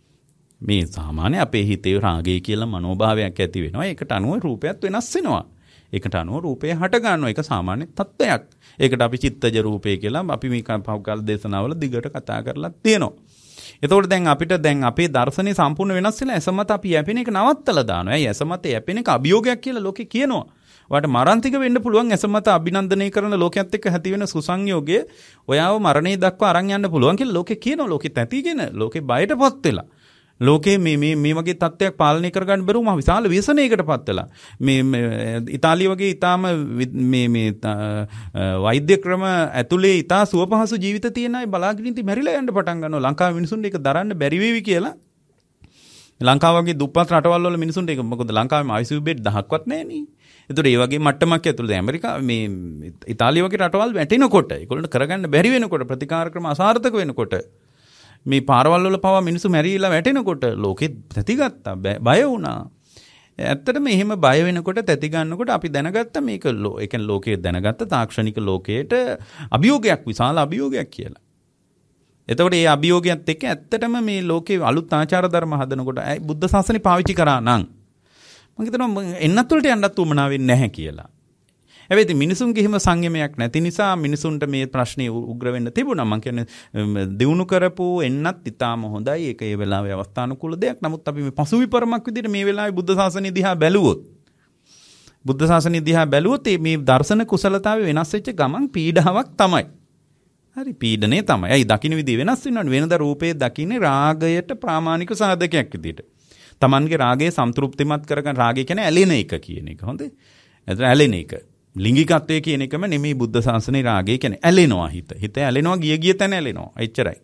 මේ සාමාන්‍ය අපේ හිතේ රාගය කියලා මනෝභාවයක් ඇති වෙනවා. ඒකට අනුව රූපයත් වෙනස් වෙනවා. ඒකට අනුව රූපය හට ගන්නවා. ඒක සාමාන්‍ය තත්ත්වයක්. ඒකට අපි චිත්තජ රූපය කියලා අපි මේ පෞද්ගල දේශනාවල දිගට කතා කරලා තියෙනවා. එතකොට දැන් අපිට දැන් අපේ දර්ශනේ සම්පූර්ණ වෙනස් වෙලා ඇසමත අපි යැපෙන එක නවත්තලා දානවා. ඇයි ඇසමත යැපෙන එක අභියෝගයක් කියලා ලෝකේ කියනවා. ඔයාට මරන්තික වෙන්න පුළුවන් ඇසමත අභිනන්දනය කරන ලෝකයක් එක්ක ඇති වෙන සුසංයෝගය ඔයාව මරණය දක්වා අරන් යන්න පුළුවන් කියලා ලෝකේ කියනවා. ලෝකෙත් ඇතිගෙන ලෝකේ බයටපත් වෙලා. ලෝකේ මේ මේ මේ වගේ තත්ත්වයක් පාලනය කරගන්න බැරුව මහ විශාල ව්‍යසනයකටපත් වෙලා. මේ ඉතාලිය වගේ ඊටාම මේ මේ වෛද්‍ය ක්‍රම ඇතුලේ ඊටා සුවපහසු ජීවිත තියෙන අය බලාගෙන ඉඳි මැරිලා යන්න පටන් ගන්නවා. ලංකාවේ මිනිසුන්ට ඒක දරන්න බැරි වෙවි කියලා. ලංකාව වගේ දුප්පත් රටවල් වල මිනිසුන්ට ඒක මොකද ලංකාවේ I C U බෙඩ් දහක්වත් නැහැ නේ. ඒතර ඒ වගේ මට්ටමක් ඇතුළේ ඇමරිකාව මේ ඉතාලිය වගේ රටවල් වැටෙනකොට ඒගොල්ලන්ට කරගන්න බැරි වෙනකොට ප්‍රතිකාර ක්‍රම අසාර්ථක වෙනකොට මේ පාරවල් වල පවා මිනිස්සු මැරිලා වැටෙනකොට ලෝකෙ තැතිගත්තා බය වුණා. ඇත්තටම එහෙම බය වෙනකොට තැති ගන්නකොට අපි දැනගත්තා මේක ඒ කියන්නේ ලෝකයේ දැනගත්ත තාක්ෂණික ලෝකයට අභියෝගයක් විශාල අභියෝගයක් කියලා. එතකොට මේ අභියෝගයත් එක්ක ඇත්තටම මේ ලෝකේ අලුත් ආචාර ධර්ම හදනකොට බුද්ධ ශාසනය පාවිච්චි කරා නම් මම හිතනවා එන්නත් වලට යන්නත් උවමනා වෙන්නේ නැහැ කියලා. හැබැයි ඉතින් මිනිසුන්ගේ හිම සංයමයක් නැති නිසා මිනිසුන්ට මේ ප්‍රශ්නේ උග්‍ර වෙන්න තිබුණා. මම කියන්නේ දිනු කරපු එන්නත් ඉතාම හොඳයි. ඒක ඒ වෙලාවේ අවස්ථානුකූල දෙයක්. නමුත් අපි මේ පසුවිපරමක් විදිහට මේ වෙලාවේ බුද්ධ ශාසනය දිහා බැලුවොත් බුද්ධ ශාසනය දිහා බැලුවොත් මේ දර්ශන කුසලතාවේ වෙනස් වෙච්ච ගමන් පීඩාවක් තමයි. හරි පීඩනේ තමයි. අයි දකින්න විදිහ වෙනස් වෙනවනේ. වෙනදා රූපේ දකින්නේ රාගයට ප්‍රාමාණික සාධකයක් විදිහට. Tamanගේ රාගය සම්තෘප්තිමත් කරගන්න රාගය කියන්නේ ඇලෙන එක කියන එක. හොඳේ. එතන ඇලෙන එක. ලිංගිකත්වයේ කියන එකම නෙමෙයි බුද්ධ ශාසනයේ රාගය කියන්නේ ඇලෙනවා හිත. හිත ඇලෙනවා ගිය ගිය තැන ඇලෙනවා. එච්චරයි.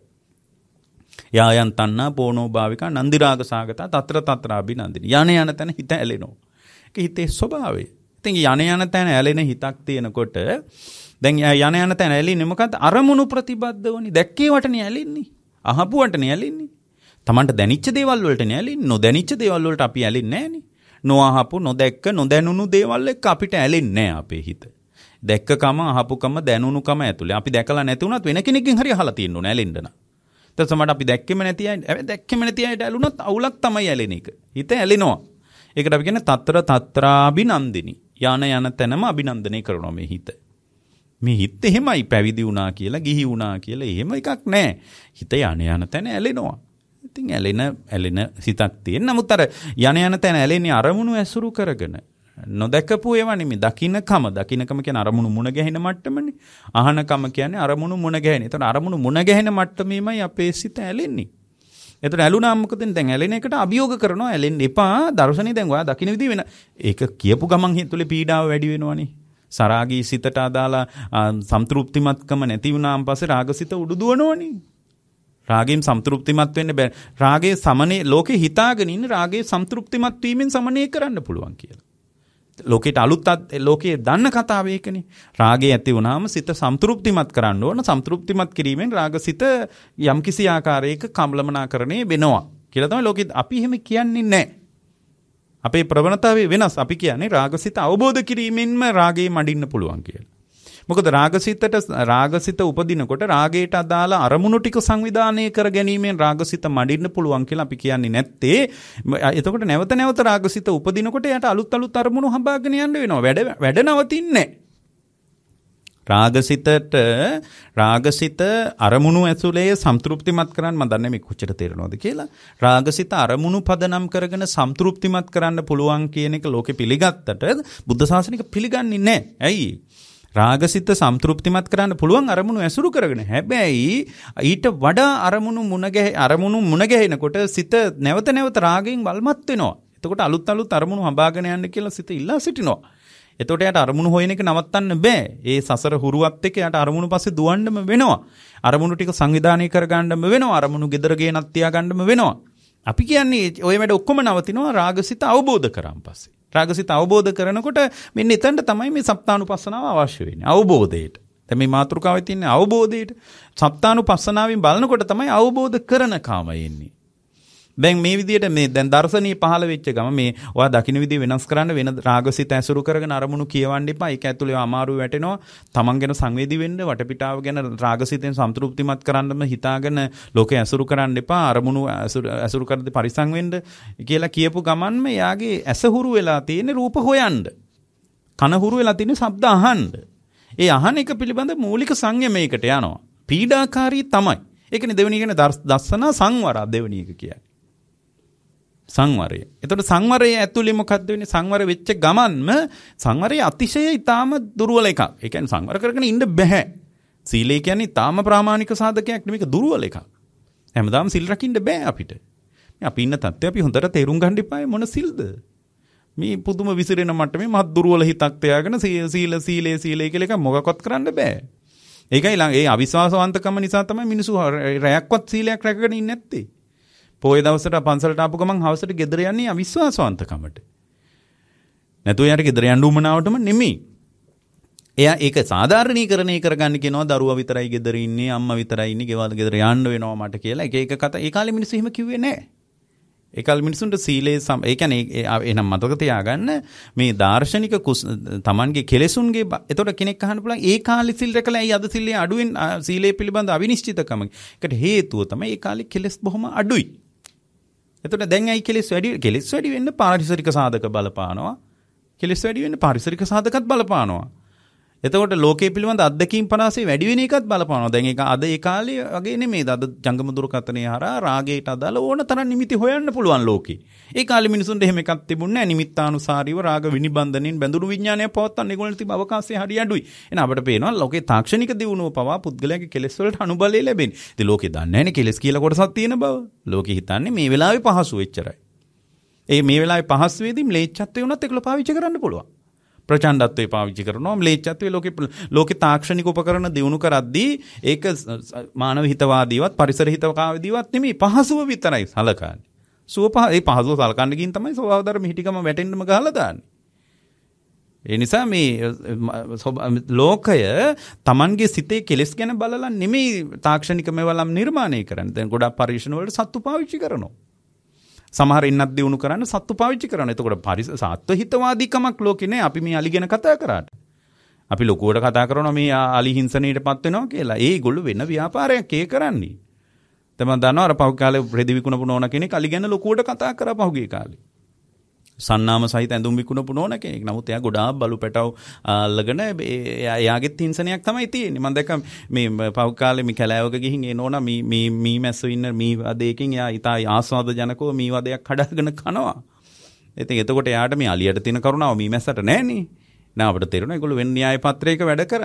යායන් තණ්හා පෝනෝ භාවිකා නන්දි රාග සාගතා తත්‍ර తත්‍ර අභිනන්දිනි. යන යන තැන හිත ඇලෙනවා. ඒක හිතේ ස්වභාවය. ඉතින් යන යන තැන ඇලෙන හිතක් තියෙනකොට දැන් යන යන තැන ඇලෙන්නේ මොකද්ද? අරමුණු ප්‍රතිබද්ධවනේ. දැක්කේ වටනේ ඇලෙන්නේ. අහපු වටනේ ඇලෙන්නේ. Tamanට දැනිච්ච දේවල් වලටනේ ඇලෙන්නේ. නොදැනිච්ච දේවල් වලට අපි ඇලෙන්නේ නැහනේ. නොඅහපු නොදැක්ක නොදැනුණු දේවල් එක්ක අපිට ඇලෙන්නේ නැහැ අපේ හිත. දැක්කකම අහපුකම දැනුණුකම ඇතුලේ. අපි දැකලා නැති වුණත් වෙන කෙනෙක්ගෙන් හරි අහලා තියෙන්න ඕනේ ඇලෙන්න නම්. ඊට සමහරට අපි දැක්කෙම නැති අය දැක්කෙම නැති අයට ඇලුනොත් අවුලක් තමයි ඇලෙන එක. හිත ඇලෙනවා. ඒකට අපි කියන්නේ తත්‍ර తත්‍රාබිනන්දිනි. යන යන තැනම අභිනන්දනය කරනවා මේ හිත. මේ හිත එහෙමයි පැවිදි වුණා කියලා ගිහි වුණා කියලා එහෙම එකක් නැහැ. හිත යන යන තැන ඇලෙනවා. ඉතින් ඇලෙන ඇලෙන සිතක් තියෙන. නමුත් අර යන යන තැන ඇලෙන්නේ අරමුණු ඇසුරු කරගෙන. නොදකපු ඒවා නෙමෙයි. දකින්නකම දකින්නකම කියන්නේ අරමුණු මුණ ගැහෙන මට්ටමනේ. අහනකම කියන්නේ අරමුණු මුණ ගැහෙන. ඒතන අරමුණු මුණ ගැහෙන මට්ටමෙමයි අපේ සිත ඇලෙන්නේ. එතකොට ඇලුනාම මොකද දැන් ඇලෙන එකට අභියෝග කරනවා ඇලෙන්න එපා දර්ශනේ දැන් ඔයා දකින්න විදිහ වෙන ඒක කියපු ගමන් හිතුලේ පීඩාව වැඩි වෙනවනේ සරාගී සිතට අදාළ සම්තෘප්තිමත්කම නැති වුණාන් පස්සේ රාගසිත උඩු දුවනවනේ රාගයෙන් සම්තෘප්තිමත් වෙන්න බෑ රාගයේ සමනේ ලෝකේ හිතාගෙන ඉන්න රාගයේ සම්තෘප්තිමත් වීමෙන් සමනය කරන්න පුළුවන් කියලා ලෝකෙට අලුත් ලෝකයේ දන්න කතාව ඒකනේ රාගය ඇති වුණාම සිත සම්තෘප්තිමත් කරන්න ඕන සම්තෘප්තිමත් කිරීමෙන් රාගසිත යම්කිසි ආකාරයක කම්ලමනාකරණය වෙනවා කියලා තමයි ලෝකෙ අපි එහෙම කියන්නේ නැහැ අපේ ප්‍රවණතාවය වෙනස් අපි කියන්නේ රාගසිත අවබෝධ කිරීමෙන්ම රාගය මඩින්න පුළුවන් කියලා මොකද රාගසිතට රාගසිත උපදිනකොට රාගයට අදාළ අරමුණු ටික සංවිධානය කර ගැනීමෙන් රාගසිත මඩින්න පුළුවන් කියලා අපි කියන්නේ නැත්තේ එතකොට නැවත නැවත රාගසිත උපදිනකොට යට අලුත් අලුත් අරමුණු හඹාගෙන යන්න වෙනවා වැඩ වැඩ නවතින්නේ රාගසිතට රාගසිත අරමුණු ඇතුලේ සම්තෘප්තිමත් කරන්න මම දන්නේ මේ කොච්චර තේරෙනවද කියලා රාගසිත අරමුණු පදනම් කරගෙන සම්තෘප්තිමත් කරන්න පුළුවන් කියන එක ලෝකෙ පිළිගත්තට බුද්ධ ශාසනික පිළිගන්නේ නැහැ ඇයි රාගසිත සම්තෘප්තිමත් කරන්න පුළුවන් අරමුණු ඇසුරු කරගෙන හැබැයි ඊට වඩා අරමුණු මුණ ගැහ අරමුණු මුණ ගැහෙනකොට සිත නැවත නැවත රාගයෙන් වල්මත් වෙනවා. එතකොට අලුත් අලුත් අරමුණු හඹාගෙන යන්න කියලා සිත ඉල්ලා සිටිනවා. එතකොට යාට අරමුණු හොයන එක නවත්තන්න බෑ. ඒ සසර හුරුවත් එක්ක යාට අරමුණු පස්සේ දුවන්නම වෙනවා. අරමුණු ටික සංවිධානය කරගන්නම වෙනවා. අරමුණු gedara ගේනක් තියාගන්නම වෙනවා. අපි කියන්නේ ඔය වැඩ ඔක්කොම නවතිනවා රාගසිත අවබෝධ කරාන් පස්සේ. රාගසිත අවබෝධ කරනකොට මෙන්න එතනට තමයි මේ සප්තානුපස්සනාව අවශ්‍ය වෙන්නේ. අවබෝධයට. දැන් මේ මාතෘකාවේ තියෙන අවබෝධයට සප්තානුපස්සනාවෙන් බලනකොට තමයි අවබෝධ කරන කාම එන්නේ. දැන් මේ විදිහට මේ දැන් දර්ශනීය පහළ වෙච්ච ගම මේ ඔයා දකින්න විදිහ වෙනස් කරන්න වෙන රාගසිත ඇසුරු කරගෙන අරමුණු කියවන්න එපා. ඒක ඇතුලේ අමාරු වැටෙනවා. තමන් ගැන සංවේදී වෙන්න වටපිටාව ගැන රාගසිතෙන් සම්තෘප්තිමත් කරන්නම හිතාගෙන ලෝකේ ඇසුරු කරන්න එපා. අරමුණු ඇසුරු කරද්දී පරිසං වෙන්න කියලා කියපු ගමන්ම එයාගේ ඇස හුරු වෙලා තියෙන රූප හොයන්න. කන හුරු වෙලා තියෙන ශබ්ද අහන්න. ඒ අහන එක පිළිබඳ මූලික සංයමයකට යනවා. පීඩාකාරී තමයි. ඒකනේ දෙවෙනි කියන දර්ශන සංවර දෙවෙනි එක කියන්නේ. සංවරය. එතකොට සංවරය ඇතුලේ මොකද්ද වෙන්නේ? සංවර වෙච්ච ගමන්ම සංවරයේ අතිශය ඊටාම දුර්වල එකක්. ඒ කියන්නේ සංවර කරගෙන ඉන්න බෑ. සීලය කියන්නේ ඊටාම ප්‍රාමාණික සාධකයක් නෙමෙයි දුර්වල එකක්. හැමදාම සිල් රකින්න බෑ අපිට. මේ අපි ඉන්න තත්ත්වය අපි හොඳට තේරුම් ගන්න ඉපාය මොන සිල්ද? මේ පුදුම විසිරෙන මට්ටමේ මහත් දුර්වල හිතක් තියාගෙන සීල සීලේ සීලේ කියලා එක මොකක්වත් කරන්න බෑ. ඒකයි ඒ අවිශ්වාසවන්තකම නිසා තමයි මිනිස්සු රැයක්වත් සීලයක් රැකගෙන ඉන්නේ නැත්තේ. පොයේ දවසට පන්සලට ආපු ගමන් හවසට ගෙදර යන්නේ අවිශ්වාසවන්තකමට. නැතුව යාට ගෙදර යන්න උමනාවටම නෙමෙයි. එයා ඒක සාධාරණීකරණය කරගන්න කියනවා දරුවා විතරයි ගෙදර ඉන්නේ අම්මා විතරයි ඉන්නේ ගෙවල් ගෙදර යන්න වෙනවා මට කියලා එක එක කතා. ඒ කාලේ මිනිස්සු එහෙම කිව්වේ නැහැ. ඒ කාලේ මිනිස්සුන්ට සීලේ ඒ කියන්නේ එනම් මතක තියාගන්න මේ දාර්ශනික තමන්ගේ කෙලෙසුන්ගේ එතකොට කෙනෙක් අහන්න පුළුවන් ඒ කාලේ සිල් රැකලා ඇයි අද සිල්ලේ අඩුවෙන් සීලේ පිළිබඳ අවිනිශ්චිතකම. ඒකට හේතුව තමයි ඒ කාලේ කෙලෙස් බොහොම අඩුයි. එතකොට දැන් ඇයි කෙලෙස් වැඩි කෙලෙස් වැඩි වෙන්න පාරිසරික සාධක බලපානවා. කෙලෙස් වැඩි වෙන්න පාරිසරික සාධකත් බලපානවා. එතකොට ලෝකයේ පිළිබඳ අත්දැකීම් පනාසේ වැඩි වෙන එකත් බලපානවා. දැන් ඒක අද ඒ කාලේ වගේ නෙමෙයි. අද ජංගම දුරකථනයේ හරහා රාගයට අදාළ ඕන තරම් නිමිති හොයන්න පුළුවන් ලෝකේ. ඒ කාලේ මිනිසුන්ට එහෙම එකක් තිබුණේ නැහැ. නිමිත්තානුසාරීව රාග විනිබන්ධනෙන් බැඳුණු විඥානය පවත්තන්න ඒගොල්ලන්ට තිබ්බ අවකාශය හරි අඩුයි. එහෙනම් අපිට පේනවා ලෝකේ තාක්ෂණික දියුණුව පවා පුද්ගලයාගේ කෙලෙස් වලට අනුබලය ලැබෙන්නේ. ඉතින් ලෝකේ දන්නේ නැහැනේ කෙලෙස් කියලා කොටසක් තියෙන බව. ලෝකේ හිතන්නේ මේ වෙලාවේ පහසු වෙච්චරයි. ඒ මේ වෙලාවේ පහසු වේදී ම්ලේච්ඡත්වය වුණත් ඒකල පාවිච්චි කරන්න පුළුවන්. ප්‍රචණ්ඩත්වයේ පාවිච්චි කරනවා ම්ලේච්ඡත්වයේ ලෝකේ ලෝකේ තාක්ෂණික උපකරණ දිනු කරද්දී ඒක මානව හිතවාදීවත් පරිසර හිතවාදීවත් නෙමෙයි පහසුව විතරයි සලකන්නේ. සුව පහ ඒ පහසුව සලකන්න ගින් තමයි ස්වභාව ධර්ම හිටිකම වැටෙන්නම ගහලා දාන්නේ. ඒ නිසා මේ ලෝකය Tamanගේ සිතේ කෙලෙස් ගැන බලලා නෙමෙයි තාක්ෂණික මේවලම් නිර්මාණය කරන්නේ. දැන් ගොඩක් පරිශන වලට සත්තු පාවිච්චි කරනවා. සමහර ඉන්නත් දිනු කරන්න සත්තු පාවිච්චි කරනවා. එතකොට පරිස සත්ව හිතවාදීකමක් ලෝකේ නෑ. අපි මේ අලි ගැන කතා කරාට. අපි ලොකුවට කතා කරනවා මේ අලි හිංසනයටපත් වෙනවා කියලා. ඒගොල්ලෝ වෙන ව්‍යාපාරයක් ඒ කරන්නේ. තමයි දන්නවා අර පහු කාලේ රෙදි විකුණපු නෝන කෙනෙක් අලි ගැන ලොකුවට කතා කරා පහුගිය කාලේ. සන්නාම සහිත ඇඳුම් විකුණපු නෝන කෙනෙක්. නමුත් එයා ගොඩාක් බලු පැටව අල්ලගෙන එයාගේ හිංසනයක් තමයි තියෙන්නේ. මම දැක්ක මේ පහු කාලේ මේ කැලෑවක ගිහින් ඒ නෝන මේ මේ මී මැස්සෝ ඉන්න මී වදයකින් එයා ඊට ආස්වාද ජනකව මී වදයක් කඩගෙන කනවා. ඉතින් එතකොට එයාට මේ අලියට තියෙන කරුණාව මී මැස්සට නැහනේ. නෑ අපිට තේරෙනවා ඒගොල්ලෝ වෙන න්‍යාය පත්‍රයක වැඩ කරන්නේ.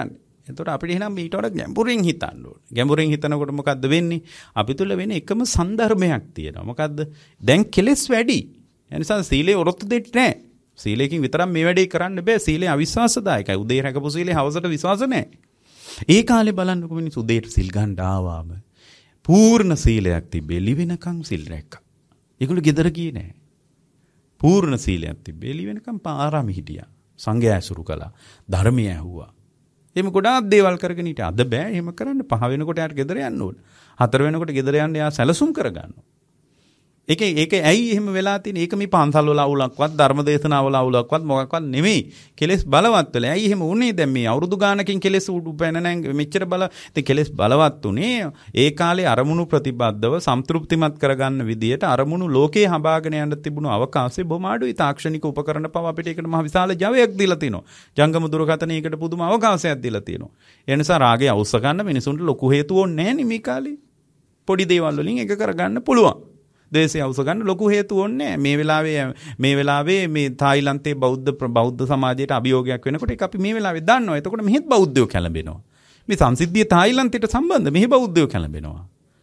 එතකොට අපිට එහෙනම් ඊට වඩා ගැඹුරින් හිතන්න ඕනේ. ගැඹුරින් හිතනකොට මොකද්ද වෙන්නේ? අපි තුල වෙන එකම සන්දර්භයක් තියෙනවා. මොකද්ද? දැන් කෙලෙස් වැඩි. ඒ නිසා සීලේ ඔරොත්තු දෙන්නේ නැහැ. සීලයෙන් විතරක් මේ වැඩේ කරන්න බෑ. සීලේ අවිශ්වාසදායකයි. උදේ රැකපු සීලේ හවසට විශ්වාස නැහැ. ඒ කාලේ බලන්නකො මිනිස්සු උදේට සිල් ගන්න ආවාම පූර්ණ සීලයක් තිබ්බේ ලිවෙනකන් සිල් රැක්කා. ඒගොල්ලෝ ගෙදර ගියේ නැහැ. පූර්ණ සීලයක් තිබ්බේ ලිවෙනකන් පාරාමි හිටියා. සංඝයා ඇසුරු කළා. ධර්මය ඇහුවා. එහෙම ගොඩාක් දේවල් කරගෙන හිටියා. අද බෑ එහෙම කරන්න. පහ වෙනකොට යාට ගෙදර යන්න ඕන. හතර වෙනකොට ගෙදර යන්න යා සැලසුම් කරගන්නවා. ඒකේ ඒකේ ඇයි එහෙම වෙලා තියෙන්නේ? ඒක මේ පන්සල් වල අවුලක්වත් ධර්මදේශනාවල අවුලක්වත් මොකක්වත් නෙමෙයි. කෙලෙස් බලවත් වෙලා. ඇයි එහෙම වුනේ? දැන් මේ අවුරුදු ගානකින් කෙලෙස් උඩු පැන නැංග මෙච්චර බල ඉතින් කෙලෙස් බලවත් උනේ ඒ කාලේ අරමුණු ප්‍රතිබද්ධව සම්තෘප්තිමත් කරගන්න විදියට අරමුණු ලෝකේ හඹාගෙන යන්න තිබුණු අවකාශය බොහොම අඩුයි. තාක්ෂණික උපකරණ පව අපිට ඒකට මහ විශාල ජවයක් දීලා තිනවා. ජංගම දුරකථනයකට පුදුම අවකාශයක් දීලා තිනවා. ඒ නිසා රාගය අවශ්‍ය ගන්න මිනිසුන්ට ලොකු හේතු ඕනේ නැහැ නේ මේ කාලේ. පොඩි දේවල් වලින් එක කරගන්න පුළුවන්. දේශය අවශ්‍ය ගන්න ලොකු හේතු ඕනේ මේ වෙලාවේ මේ වෙලාවේ මේ තායිලන්තයේ බෞද්ධ බෞද්ධ සමාජයට අභියෝගයක් වෙනකොට ඒක අපි මේ වෙලාවේ දන්නවා. එතකොට මෙහෙත් බෞද්ධයෝ කැළඹෙනවා. මේ සංසිද්ධිය තායිලන්තයට සම්බන්ධ මෙහි බෞද්ධයෝ කැළඹෙනවා.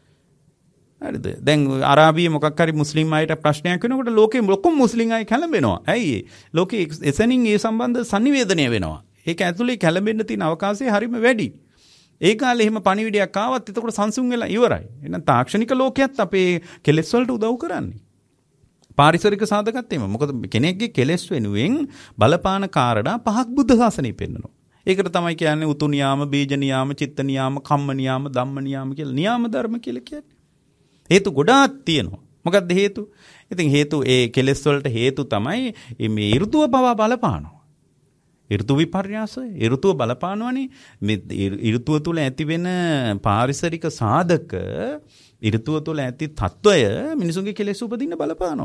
හරිද? දැන් අරාබියේ මොකක් හරි මුස්ලිම් අයට ප්‍රශ්නයක් වෙනකොට ලෝකෙ ලොකුම මුස්ලිම් අය කැළඹෙනවා. ඇයි ඒ? ලෝකෙ එසනින් ඒ සම්බන්ධ sannivedanaya වෙනවා. ඒක ඇතුලේ කැළඹෙන්න තියෙන අවකාශය හරිම වැඩි. ඒ කාලේ එහෙම පණිවිඩයක් ආවත් එතකොට සංසුන් වෙලා ඉවරයි. එහෙනම් තාක්ෂණික ලෝකයේත් අපේ කෙලෙස් වලට උදව් කරන්නේ. පාරිසරික සාධකත් එහෙම. මොකද කෙනෙක්ගේ කෙලෙස් වෙනුවෙන් බලපාන කාරණා පහක් බුද්ධ ශාසනය පෙන්නනවා. ඒකට තමයි කියන්නේ උතු නියාම, බීජ නියාම, චිත්ත නියාම, කම්ම නියාම, ධම්ම නියාම කියලා නියාම ධර්ම කියලා කියන්නේ. හේතු ගොඩාක් තියෙනවා. මොකක්ද හේතු? ඉතින් හේතු ඒ කෙලෙස් වලට හේතු තමයි මේ ඍතුව පවා බලපානවා. ඍතු විපර්යාසය ඍතුව බලපානවනේ. මේ ඍතුව තුල ඇති වෙන පාරිසරික සාධක ඍතුව තුල ඇති తত্ত্বය මිනිසුන්ගේ කෙලෙස් උපදින්න බලපානවා.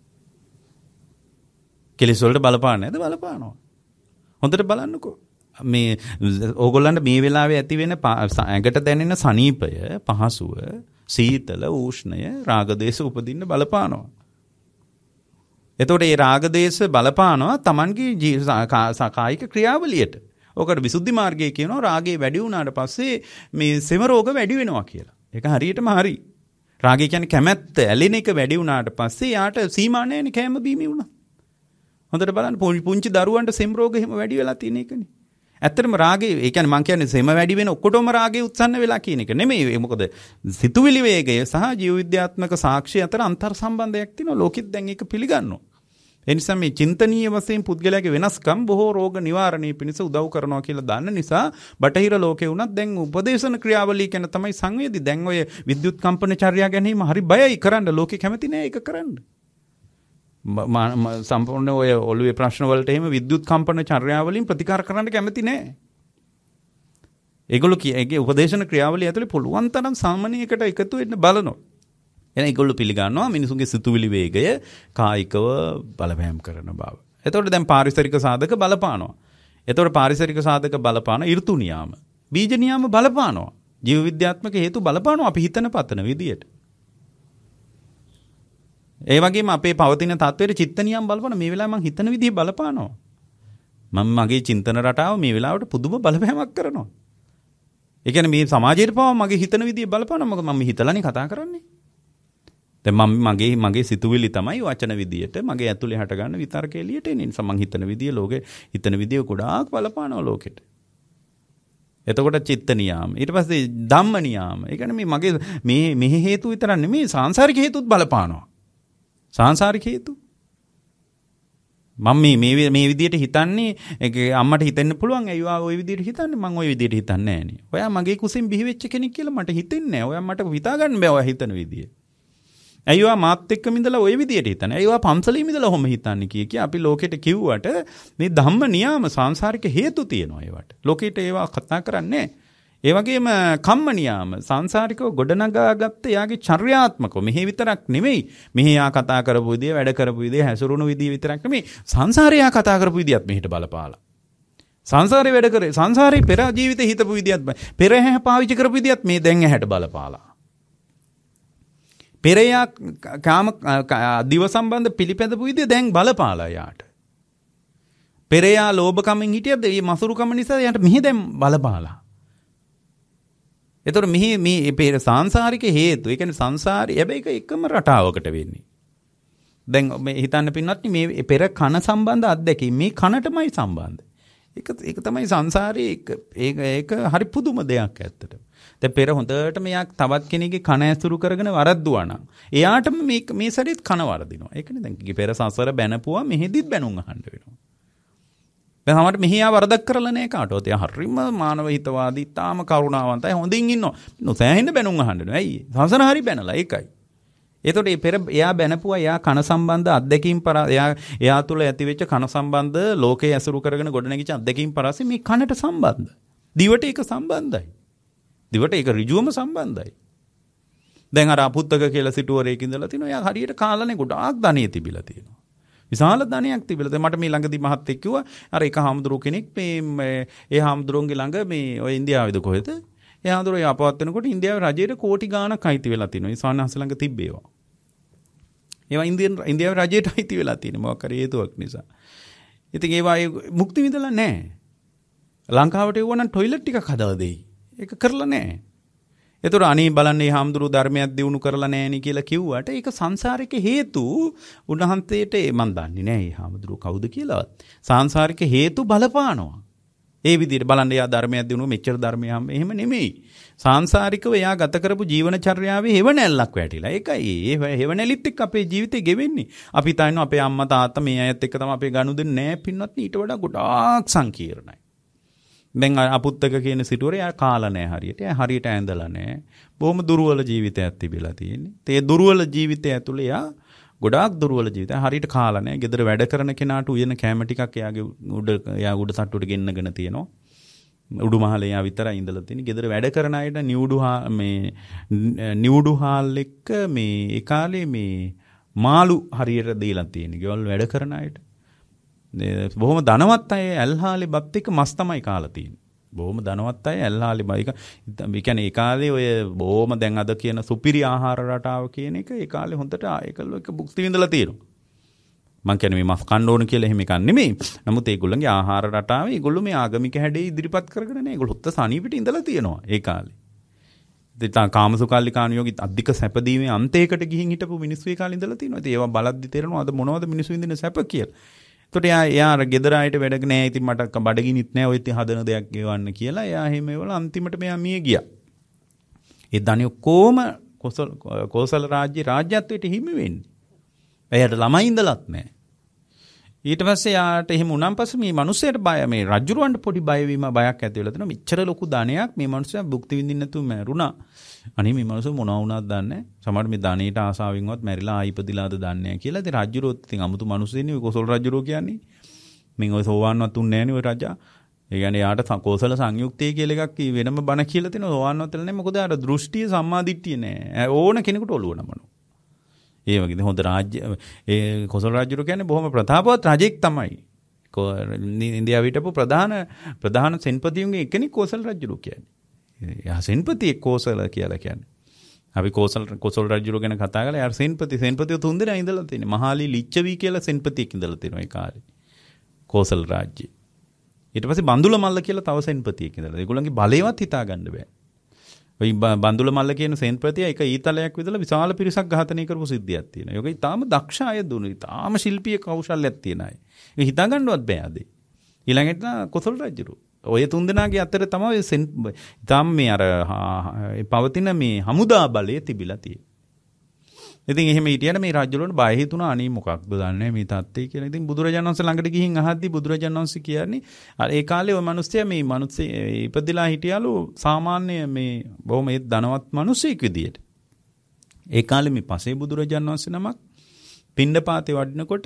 කෙලෙස් වලට බලපාන්නේ නැද්ද? බලපානවා. හොඳට බලන්නකෝ. මේ ඕගොල්ලන්ට මේ වෙලාවේ ඇති වෙන ඇඟට දැනෙන සනීපය, පහසුව, සීතල, උෂ්ණය, රාගදේශ උපදින්න බලපානවා. එතකොට මේ රාගදේශ බලපානවා Tamanගේ කායික ක්‍රියාවලියට. ඕකට විසුද්ධි මාර්ගයේ කියනවා රාගය වැඩි වුණාට පස්සේ මේ සෙම රෝග වැඩි වෙනවා කියලා. ඒක හරියටම හරි. රාගය කියන්නේ කැමැත්ත, ඇලෙන එක වැඩි වුණාට පස්සේ යාට සීමා නැහැනේ කැම බීමි වුණා. හොඳට බලන්න පුංචි දරුවන්ට සෙම රෝග එහෙම වැඩි වෙලා තියෙන එකනේ. ඇත්තටම රාගය, ඒ කියන්නේ මම කියන්නේ සෙම වැඩි වෙන ඔක්කොටම රාගය උත්සන්න වෙලා කියන එක නෙමෙයි. මොකද සිතුවිලි වේගය සහ ජීව විද්‍යාත්මක සාක්ෂි අතර අන්තර් සම්බන්ධයක් තියෙනවා. ලෝකෙත් දැන් ඒක පිළිගන්නවා. ඒ නිසා මේ චින්තනීය වශයෙන් පුද්ගලයාගේ වෙනස්කම් බොහෝ රෝග නිවාරණය පිණිස උදව් කරනවා කියලා දන්න නිසා බටහිර ලෝකේ වුණත් දැන් උපදේශන ක්‍රියාවලිය කියන තමයි සංවේදී. දැන් ඔය විද්‍යුත් කම්පන චර්යා ගැනීම හරි බයයි කරන්න. ලෝකේ කැමති නෑ ඒක කරන්න. සම්පූර්ණ ඔය ඔළුවේ ප්‍රශ්න වලට එහෙම විද්‍යුත් කම්පන චර්යාවලින් ප්‍රතිකාර කරන්න කැමති නෑ. ඒගොල්ලෝ ඒගේ උපදේශන ක්‍රියාවලිය ඇතුලේ පුළුවන් තරම් සාමාන්‍යයකට එකතු වෙන්න බලනවා. එන ඒගොල්ලෝ පිළිගන්නවා මිනිසුන්ගේ සිතුවිලි වේගය කායිකව බලපෑම් කරන බව. එතකොට දැන් පාරිසරික සාධක බලපානවා. එතකොට පාරිසරික සාධක බලපාන ඍතු නියාම, බීජ නියාම බලපානවා. ජීව විද්‍යාත්මක හේතු බලපානවා අපි හිතන පතන විදියට. ඒ වගේම අපේ පවතින තත්ත්වයේ චිත්ත නියම් බලපාන මේ වෙලාවේ මං හිතන විදිහ බලපානවා. මම මගේ චින්තන රටාව මේ වෙලාවට පුදුම බලපෑමක් කරනවා. ඒ කියන්නේ මේ සමාජයට පවා මගේ හිතන විදිහ බලපානවා. මොකද මම හිතලානේ කතා කරන්නේ. දැන් මම මගේ මගේ සිතුවිලි තමයි වචන විදියට මගේ ඇතුලේ හට ගන්න විතර්ක එළියට එන නිසා මං හිතන විදිය ලෝකේ හිතන විදිය ගොඩාක් බලපානවා ලෝකෙට. එතකොට චිත්ත නියාම. ඊට පස්සේ ධම්ම නියාම. ඒ කියන්නේ මේ මගේ මේ මෙහි හේතු විතරක් නෙමෙයි සාංශාරික හේතුත් බලපානවා. සාංශාරික හේතු. මම මේ මේ මේ විදියට හිතන්නේ ඒක අම්මට හිතෙන්න පුළුවන්. අයියෝ ওই විදියට හිතන්නේ මම ওই විදියට හිතන්නේ නැහැ නේ. ඔයා මගේ කුසින් බිහි වෙච්ච කෙනෙක් කියලා මට හිතෙන්නේ නැහැ. ඔයා මට හිතා ගන්න බෑ ඔයා හිතන විදිය. අයියෝ මාත් එක්කම ඉඳලා ওই විදියට හිතන්නේ. අයියෝ පන්සලෙම ඉඳලා ඔහොම හිතන්නේ කිය කිය අපි ලෝකෙට කිව්වට මේ ධම්ම නියාම සංසාරික හේතු තියෙනවා ඒවට. ලෝකෙට ඒවා කතා කරන්නේ ඒ වගේම කම්ම නියාම සංසාරිකව ගොඩනගාගත්ත යාගේ චර්යාත්මකව මෙහි විතරක් නෙමෙයි. මෙහි යා කතා කරපු විදිය, වැඩ කරපු විදිය, හැසිරුණු විදිය විතරක් නෙමෙයි. සංසාරේ යා කතා කරපු විදියත් මෙහිට බලපාලා. සංසාරේ වැඩ කරේ සංසාරේ පෙර ජීවිතේ හිතපු විදියත් පෙර හැහ පාවිච්චි කරපු විදියත් මේ දැන් ඇහැට බලපාලා. පෙරයා කාම දිව සම්බන්ධ පිළිපැදපු විදිය දැන් බලපාලා යාට. පෙරයා ලෝභකමින් හිටියද මේ මසුරුකම නිසා යාට මෙහි දැන් බලපාලා. ඒතර මෙහි මේ පෙර සංසාරික හේතු. ඒ කියන්නේ සංසාරي හැබැයි ඒක එකම රටාවකට වෙන්නේ. දැන් මේ හිතන්න පින්නත් මේ පෙර කන සම්බන්ධ අත්දැකීම් මේ කනටමයි සම්බන්ධ. ඒක ඒක තමයි සංසාරේ ඒක ඒක හරි පුදුම දෙයක් ඇත්තට. දැන් පෙර හොඳට මෙයක් තවත් කෙනෙක්ගේ කන ඇසුරු කරගෙන වරද්දුවා නම් එයාටම මේ මේ සැරේත් කන වරදිනවා. ඒකනේ දැන් පෙර සසර බැනපුවා මෙහෙදිත් බැනුම් අහන්න වෙනවා. දැන් අපිට මෙහි ආ වරදක් කරලා නැහැ කාටවත්. එයා හරිම මානව හිතවාදී, තාම කරුණාවන්තයි, හොඳින් ඉන්නවා. නොසෑහෙන්න බැනුම් අහන්න වෙනවා. ඇයි? සසර හරි බැනලා ඒකයි. එතකොට මේ පෙර එයා බැනපුවා එයා කන සම්බන්ධ අත්දැකීම් පර එයා එයා තුළ ඇතිවෙච්ච කන සම්බන්ධ ලෝකයේ ඇසුරු කරගෙන ගොඩනැගිච්ච අත්දැකීම් පරස්සේ මේ කනට සම්බන්ධ. දිවට ඒක සම්බන්ධයි. දිවට ඒක ඍජුවම සම්බන්ධයි. දැන් අර අපුත්තක කියලා සිටුවරේක ඉඳලා තිනවා. එයා හරියට කාලනේ ගොඩාක් ධනෙ තිබිලා තියෙනවා. විශාල ධනයක් තිබිලා. දැන් මට මේ ළඟදී මහත්තයෙක් කිව්වා අර එක හාමුදුරුවෝ කෙනෙක් මේ ඒ හාමුදුරුවන්ගේ ළඟ මේ ඔය ඉන්දියාවේද කොහෙද? ඒ හාමුදුරුවෝ අපවත් වෙනකොට ඉන්දියාවේ රජයට කෝටි ගාණක් අයිති වෙලා තිනවා. ඒ සානහස ළඟ තිබ්බේවා. ඒවා ඉන්දියන් ඉන්දියාවේ රජයට අයිති වෙලා තියෙන මොකක් හරි හේතුවක් නිසා. ඉතින් ඒවා මුක්ති විඳලා නැහැ. ලංකාවට එවුවා නම් টয়ලට් ටිකක් හදලා දෙයි. ඒක කරලා නැහැ. ඒතර අනේ බලන්න මේ හාමුදුරුවෝ ධර්මයක් දිනු කරලා නැහැ නේ කියලා කිව්වට ඒක සංසාරික හේතු උන්වහන්සේට මන් දන්නේ නැහැ මේ හාමුදුරුවෝ කවුද කියලාවත්. සංසාරික හේතු බලපානවා. ඒ විදිහට බලන්න එයා ධර්මයක් දිනු මෙච්චර ධර්මයම් එහෙම නෙමෙයි. සංසාරිකව එයා ගත කරපු ජීවනචර්යාවේ හේවණැල්ලක් වැටිලා. ඒකයි ඒ හේවණැලිත් එක්ක අපේ ජීවිතේ ගෙවෙන්නේ. අපි හිතන්නේ අපේ අම්මා තාත්තා මේ අයත් එක්ක තමයි අපේ ගනුදෙනු නැහැ පින්වත් ඊට වඩා ගොඩාක් සංකීර්ණයි. දැන් අපුත්තක කියන සිටුවරේ එයා කාලා නැහැ හරියට. එයා හරියට ඇඳලා නැහැ. බොහොම දුර්වල ජීවිතයක් තිබිලා තියෙන්නේ. ඒ දුර්වල ජීවිතය ඇතුළේ එයා ගොඩාක් දුර්වල ජීවිතය. හරියට කාලා නැහැ. ගෙදර වැඩ කරන කෙනාට උයන කැම ටිකක් එයාගේ උඩ එයා උඩ තට්ටුවට ගෙන්නගෙන තියෙනවා. උඩු මහලේ එයා විතරයි ඉඳලා තියෙන්නේ. ගෙදර වැඩ කරන අයට නිවුඩු මේ නිවුඩු හාල් එක්ක මේ ඒ කාලේ මේ මාළු හරියට දීලා තියෙන්නේ. ගෙවල් වැඩ කරන අයට. බොහොම ධනවත් අය ඇල්හාලේ බත් එක්ක මස් තමයි කාලා තියෙන්නේ. බොහොම ධනවත් අය ඇල්හාලේ බයික ඒ කියන්නේ ඒ කාලේ ඔය බොහොම දැන් අද කියන සුපිරි ආහාර රටාව කියන එක ඒ කාලේ හොඳට ඒකල්ලෝ එක භුක්ති විඳලා තියෙනවා. මං කියන්නේ මේ මස් කන්න ඕන කියලා එහෙම එකක් නෙමෙයි. නමුත් ඒගොල්ලන්ගේ ආහාර රටාවේ ඒගොල්ලෝ මේ ආගමික හැඩේ ඉදිරිපත් කරගෙන නැහැ. ඒගොල්ලෝ හොත්ත සනීපිට ඉඳලා තියෙනවා ඒ කාලේ. ඉතින් කාමසුකල්ලි කාණියෝගේ අධික සැපදීමේ අන්තයකට ගිහින් හිටපු මිනිස්සු ඒ කාලේ ඉඳලා තියෙනවා. ඉතින් ඒවා බලද්දි තේරෙනවා අද මොනවද මිනිස්සු විඳින සැප කියලා. එතකොට එයා එයා අර ගෙදර ආයෙත් වැඩක නැහැ. ඉතින් මට බඩගිනිත් නැහැ. ඔය ඉතින් හදන දෙයක් ගෙවන්න කියලා එයා එහෙම ඒවල අන්තිමට මෙයා මිය ගියා. ඒ ධනිය කොහොම කොසල් කොසල් රාජ්‍ය රාජ්‍යත්වයට හිමි වෙන්නේ. එයාට ළමයි ඉඳලත් නැහැ. ඊට පස්සේ යාට එහෙම වුණාන් පස්සේ මේ මිනිස්සයාට බය මේ රජුරවන්ට පොඩි බය වීම බයක් ඇති වෙලා තියෙනවා. මෙච්චර ලොකු ධනයක් මේ මිනිස්සයා භුක්ති විඳින්න නැතුව මැරුණා. අනේ මේ මිනිස්සු මොනවා වුණාද දන්නේ නැහැ. සමහර මේ ධනෙට ආසාවෙන්වත් මැරිලා ආයිපදිලාද දන්නේ නැහැ කියලා. ඉතින් රජුරොත් ඉතින් අමුතු මිනිස්සුනේ ඔය කොසල් රජුරෝ කියන්නේ. මින් ඔය සෝවාන්වත් උන්නේ නැහැ නේ ඔය රජා. ඒ කියන්නේ යාට කෝසල සංයුක්තිය කියලා එකක් වෙනම බණ කියලා තියෙනවා. සෝවාන්වත් නැහැ. මොකද යාට දෘෂ්ටිය සම්මාදිට්ඨිය නැහැ. ඕන කෙනෙකුට ඔළුව නමනවා. ඒ වගේ හොඳ රාජ්‍ය ඒ කොසල් රජුරු කියන්නේ බොහොම ප්‍රතාපවත් රජෙක් තමයි. ඉන්දියාවේ හිටපු ප්‍රධාන ප්‍රධාන සෙන්පතියුන්ගේ එකෙනෙක් කොසල් රජුරු කියන්නේ. යා සෙන්පතිය කොසල කියලා කියන්නේ. අපි කොසල් කොසල් රජුරු ගැන කතා කරලා යා සෙන්පති සෙන්පතිය තුන් දෙනා ඉඳලා තියෙනවා. මහාලි ලිච්ඡවි කියලා සෙන්පතියෙක් ඉඳලා තියෙනවා ඒ කාලේ. කොසල් රාජ්‍යය. ඊට පස්සේ බන්දුල මල්ල කියලා තව සෙන්පතියෙක් ඉඳලා. ඒගොල්ලන්ගේ බලේවත් හිතා ගන්න බෑ. ඔය බන්දුල මල්ල කියන සෙන්පතිය එක ඊතලයක් විදලා විශාල පිරිසක් ඝාතනය කරපු සිද්ධියක් තියෙනවා. ඒක ඊටාම දක්ෂ අය දුනු. ඊටාම ශිල්පීය කෞශල්‍යයක් තියෙන අය. ඒක හිතා ගන්නවත් බෑ අද. ඊළඟට කොසල් රජුරු. ඔය තුන් දෙනාගේ අතර තමයි ඊටාම මේ අර පවතින මේ හමුදා බලය තිබිලා තියෙන්නේ. ඉතින් එහෙම හිටියට මේ රජුලන්ට බය හිතුණා අනේ මොකක්ද දන්නේ මේ තත්ත්වය කියලා. ඉතින් බුදුරජාණන් වහන්සේ ළඟට ගිහින් අහද්දි බුදුරජාණන් වහන්සේ කියන්නේ අර ඒ කාලේ ඔය මිනිස්සයා මේ මිනිස්සේ ඉපදිලා හිටියලු සාමාන්‍ය මේ බොහොම ඒ ධනවත් මිනිස්සෙක් විදියට. ඒ කාලේ මේ පසේ බුදුරජාණන් වහන්සේ නමක් පින්නපාතේ වඩිනකොට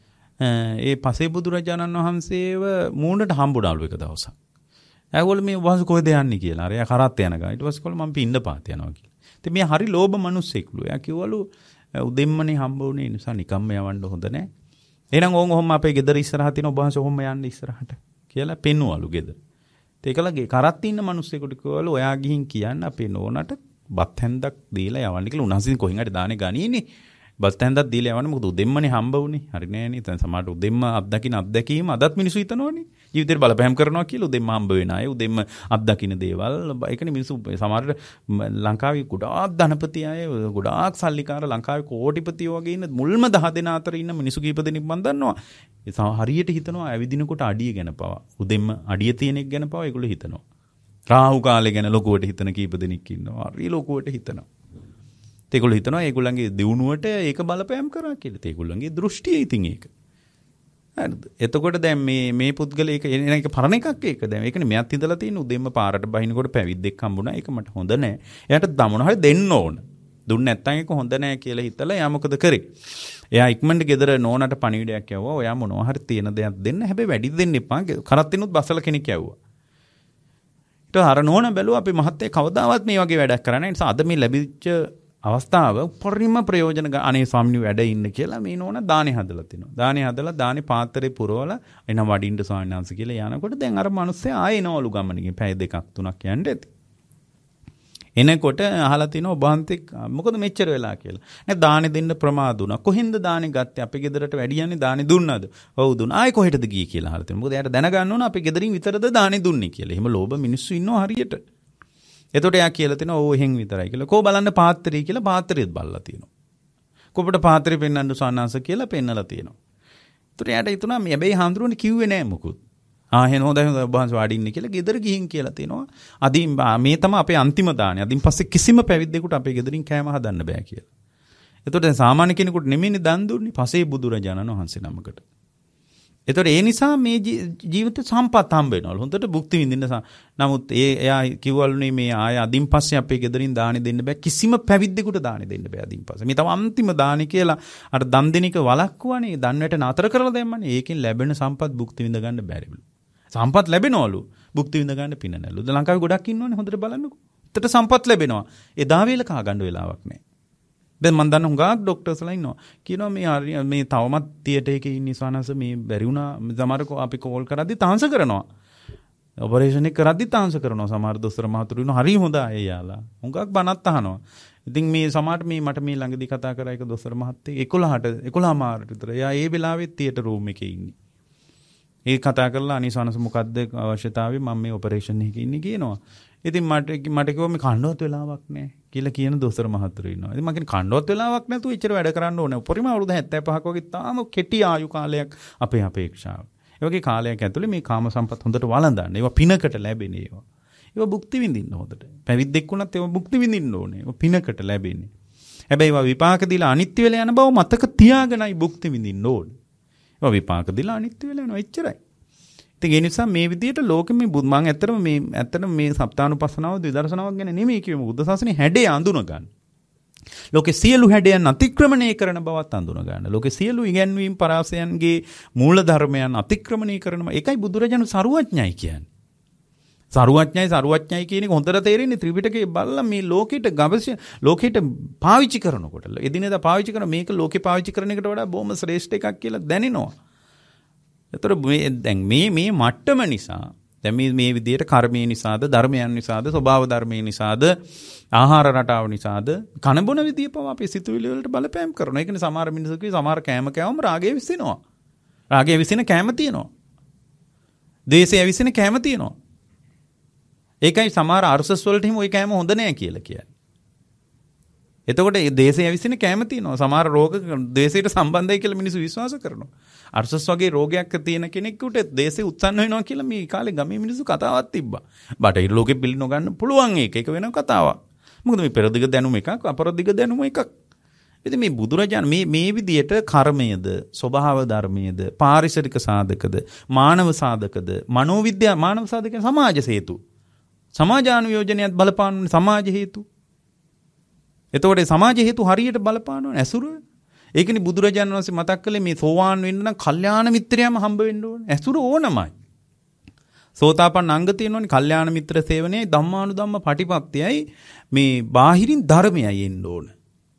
ඒ පසේ බුදුරජාණන් වහන්සේව මූණට හම්බුණාලු එක දවසක්. ඇගොල්ලෝ මේ වහන්සේ කොහෙද යන්නේ කියලා. අර එයා කරත් යන ගා. ඊට පස්සේ කොල්ල මම පින්නපාතේ යනවා කියලා. ඉතින් මේ හරි ලෝභ මිනිස්සෙක්ලු. එයා කිව්වලු උදෙන්මනේ හම්බ වුණේ නිසා නිකම්ම යවන්න හොඳ නැහැ. එහෙනම් ඕන් ඔහොම අපේ ගෙදර ඉස්සරහ තියෙන ඔබ වහන්සේ ඔහොම යන්න ඉස්සරහට කියලා පෙන්වලු ගෙදර. ඒකලගේ කරත් ඉන්න මිනිස්සෙකුට කිව්වලු ඔයා ගිහින් කියන්න අපේ නෝනට බත් හැන්දක් දීලා යවන්න කියලා. උන්වහන්සේ කොහෙන් හරි දානේ ගණීනේ. බස් තැන්දක් දීලා යවන්න මොකද උදෙන්මනේ හම්බ වුනේ. හරි නෑනේ. දැන් සමහරට උදෙන්ම අත්දකින්න අත්දැකීම අදත් මිනිස්සු හිතනෝනේ. ජීවිතේට බලපෑම් කරනවා කියලා උදෙන්ම හම්බ වෙන අය උදෙන්ම අත්දකින්න දේවල් ඒකනේ මිනිස්සු සමහරට ලංකාවේ ගොඩාක් ධනපති අය ගොඩාක් සල්ලිකාර ලංකාවේ කෝටිපතියෝ වගේ ඉන්න මුල්ම දහ දෙනා අතර ඉන්න මිනිස්සු කීප දෙනෙක් මම දන්නවා. ඒ හරියට හිතනවා ඇවිදිනකොට අඩිය ගැන පවා උදෙන්ම අඩිය තියෙන එක ගැන පවා ඒගොල්ලෝ හිතනවා. රාහු කාලේ ගැන ලොකුවට හිතන කීප දෙනෙක් ඉන්නවා. හරි ලොකුවට හිතනවා. ඒගොල්ලෝ හිතනවා ඒගොල්ලන්ගේ දියුණුවට ඒක බලපෑම් කරා කියලා. ඒගොල්ලන්ගේ දෘෂ්ටිය ඉතින් ඒක. හරිද? එතකොට දැන් මේ මේ පුද්ගලයා ඒක එන එක පරණ එකක් ඒක. දැන් ඒකනේ මෙයත් ඉඳලා තියෙන උදෙන්ම පාරට බහිනකොට පැවිද්දෙක් හම්බුණා. ඒක මට හොඳ නෑ. එයාට දමන හරිය දෙන්න ඕන. දුන්නේ නැත්නම් ඒක හොඳ නෑ කියලා හිතලා එයා මොකද කරේ? එයා ඉක්මනට ගෙදර නෝනට පණිවිඩයක් යවුවා. ඔයා මොනවා හරි තියෙන දෙයක් දෙන්න. හැබැයි වැඩි දෙන්න එපා. කරත්තිනුත් බසල කෙනෙක් යවුවා. ඊට අර නෝන බැලුවා අපි මහත්තයා කවදාවත් මේ වගේ වැඩක් කරන්නේ නැහැ. ඒ නිසා අද මේ ලැබිච්ච අවස්ථාව පරිම ප්‍රයෝජන අනේ ස්වාමීන් වැඩ ඉන්න කියලා මේ නෝන දානේ හදලා තිනවා. දානේ හදලා දානේ පාත්‍රේ පුරවලා එන වඩින්න ස්වාමීන් වහන්සේ කියලා යනකොට දැන් අර මිනිස්සයා ආයෙ එනවලු ගමනකින් පැය දෙකක් තුනක් යන්න ඇති. එනකොට අහලා තිනවා ඔබ වහන්සේ මොකද මෙච්චර වෙලා කියලා. නෑ දානේ දෙන්න ප්‍රමාද වුණා. කොහෙන්ද දානේ ගත්තේ? අපේ ගෙදරට වැඩියන්නේ දානේ දුන්නාද? ඔව් දුන්නා. ආයෙ කොහෙටද ගියේ කියලා අහලා තිනවා. මොකද එයාට දැනගන්න ඕන අපේ ගෙදරින් විතරද දානේ දුන්නේ කියලා. එහෙම ලෝභ මිනිස්සු ඉන්නවා හරියට. එතකොට එයා කියලා තිනවා ඕ එහෙන් විතරයි කියලා. කෝ බලන්න පාත්‍රය කියලා පාත්‍රයත් බලලා තියෙනවා. කොපට පාත්‍රය පෙන්වන්න සානාස කියලා පෙන්නලා තියෙනවා. එතකොට එයාට හිතුණා මේ හැබැයි හාමුදුරුවනේ කිව්වේ නෑ මොකුත්. ආ එහෙනම් හොඳයි හොඳයි ඔබ වහන්සේ වාඩි ඉන්න කියලා ගෙදර ගිහින් කියලා තියෙනවා. අදින් මේ තමයි අපේ අන්තිම දානේ. අදින් පස්සේ කිසිම පැවිද්දෙකුට අපේ ගෙදරින් කෑම හදන්න බෑ කියලා. එතකොට සාමාන්‍ය කෙනෙකුට නෙමෙයිනේ දන් දුන්නේ පසේ බුදුරජාණන් වහන්සේ නමකට. එතකොට ඒ නිසා මේ ජීවිත සම්පත් හම්බ වෙනවලු. හොඳට භුක්ති විඳින්න. නමුත් ඒ එයා කිව්වලුනේ මේ ආය අදින් පස්සේ අපේ ගෙදරින් දානේ දෙන්න බෑ. කිසිම පැවිද්දෙකුට දානේ දෙන්න බෑ අදින් පස්සේ. මේ තම අන්තිම දානේ කියලා අර දන් දෙන එක වළක්වුවානේ. දන් වැට නතර කරලා දැම්මනේ. ඒකෙන් ලැබෙන සම්පත් භුක්ති විඳ ගන්න බැරිලු. සම්පත් ලැබෙනවලු. භුක්ති විඳ ගන්න පින නැලු. ද ලංකාවේ ගොඩක් ඉන්නවනේ හොඳට බලන්නකෝ. උත්තර සම්පත් ලැබෙනවා. එදා වේල කා ගන්න වෙලාවක් නැහැ. දැන් මම දන්න හුඟක් ડોක්ටර්ස්ලා ඉන්නවා. කියනවා මේ හරි මේ තවමත් තියටර් එකේ ඉන්න ඉස්වානස මේ බැරි වුණා. සමහරකෝ අපි කෝල් කරද්දි තාංශ කරනවා. ඔපරේෂන් එක කරද්දි තාංශ කරනවා. සමහර දොස්තර මහතුරු ඉන්නවා. හරි හොඳයි එයාලා. හුඟක් බනත් අහනවා. ඉතින් මේ සමහරට මේ මට මේ ළඟදී කතා කරා එක දොස්තර මහත්තයෙක් එකොළහට එකොළහ මාරට විතර. එයා ඒ වෙලාවෙත් තියටර් රූම් එකේ ඉන්නේ. ඒ කතා කරලා අනිසානස මොකද්ද අවශ්‍යතාවය මම මේ ඔපරේෂන් එකේ ඉන්නේ කියනවා. ඉතින් මට මට කිව්වා මේ කණ්ඩවත් වෙලාවක් නැහැ කියලා කියන දොස්තර මහතුරු ඉන්නවා. ඉතින් මම කියන්නේ කණ්ඩවත් වෙලාවක් නැතුව ඉච්චර වැඩ කරන්න ඕනේ. උපරිම අවුරුදු හැත්තෑ පහක් වගේ තාම කෙටි ආයු කාලයක් අපේ අපේක්ෂාව. ඒ වගේ කාලයක් ඇතුලේ මේ කාම සම්පත් හොඳට වළඳන්න. ඒවා පිනකට ලැබෙන ඒවා. ඒවා භුක්ති විඳින්න හොඳට. පැවිද්දෙක් වුණත් ඒවා භුක්ති විඳින්න ඕනේ. ඒවා පිනකට ලැබෙන්නේ. හැබැයි ඒවා විපාක දීලා අනිත්‍ය වෙලා යන බව මතක තියාගෙනයි භුක්ති විඳින්න ඕනේ. ඒවා විපාක දීලා අනිත්‍ය වෙලා යනවා එච්චරයි. ඉතින් ඒ නිසා මේ විදිහට ලෝකෙ මේ මම ඇත්තටම මේ ඇත්තටම මේ සප්තානුපස්සනාව විදර්ශනාවක් ගැන නෙමෙයි කියමු. බුද්ධ ශාසනේ හැඩය අඳුන ගන්න. ලෝකේ සියලු හැඩයන් අතික්‍රමණය කරන බවත් අඳුන ගන්න. ලෝකේ සියලු ඉගැන්වීම් පරාසයන්ගේ මූල ධර්මයන් අතික්‍රමණය කරන ඒකයි බුදුරජාණන් සරුවඥයි කියන්නේ. සරුවඥයි සරුවඥයි කියන එක හොඳට තේරෙන්නේ ත්‍රිපිටකයේ බලලා මේ ලෝකෙට ගවශ ලෝකෙට පාවිච්චි කරනකොට එදිනෙදා පාවිච්චි කරන මේක ලෝකේ පාවිච්චි කරන එකට වඩා බොහොම ශ්‍රේෂ්ඨ එකක් කියලා දැනෙනවා. ඒතර මේ දැන් මේ මේ මට්ටම නිසා දැන් මේ මේ විදියට කර්මයේ නිසාද ධර්මයන් නිසාද ස්වභාව ධර්මයේ නිසාද ආහාර රටාව නිසාද කන බොන විදිය පව අපේ සිතුවිලි වලට බලපෑම් කරනවා. ඒකනේ සමහර මිනිස්සු කිය සමහර කෑම කෑවම රාගය විසිනවා. රාගය විසින කෑම තියෙනවා. ද්වේෂය විසින කෑම තියෙනවා. ඒකයි සමහර අර්සස් වලට හිම ওই කෑම හොඳ නෑ කියලා කියන්නේ. එතකොට මේ දේශය විසින කැම තියෙනවා. සමහර රෝග දේශයට සම්බන්ධයි කියලා මිනිස්සු විශ්වාස කරනවා. අර්සස් වගේ රෝගයක් තියෙන කෙනෙකුට දේශය උත්සන්න වෙනවා කියලා මේ කාලේ ගමේ මිනිස්සු කතාවක් තිබ්බා. බටහිර ලෝකෙ පිළි නොගන්න පුළුවන් ඒක. ඒක වෙනම කතාවක්. මොකද මේ පෙරදිග දැනුම එකක් අපරදිග දැනුම එකක්. ඉතින් මේ බුදුරජාණන් මේ මේ විදියට කර්මයේද ස්වභාව ධර්මයේද පාරිසරික සාධකද මානව සාධකද මනෝවිද්‍යා මානව සාධක සමාජ හේතු. සමාජානුයෝජනයත් බලපාන සමාජ හේතු. එතකොට සමාජ හේතු හරියට බලපානවා ඇසුර. ඒකනේ බුදුරජාණන් වහන්සේ මතක් කළේ මේ සෝවාන් වෙන්න නම් කල්යාණ මිත්‍රයම හම්බ වෙන්න ඕනේ. ඇසුර ඕනමයි. සෝතාපන්න අංග තියෙනෝනේ කල්යාණ මිත්‍ර සේවනයයි ධම්මානුධම්ම පටිපත්‍යයි මේ බාහිරින් ධර්මයයි එන්න ඕන.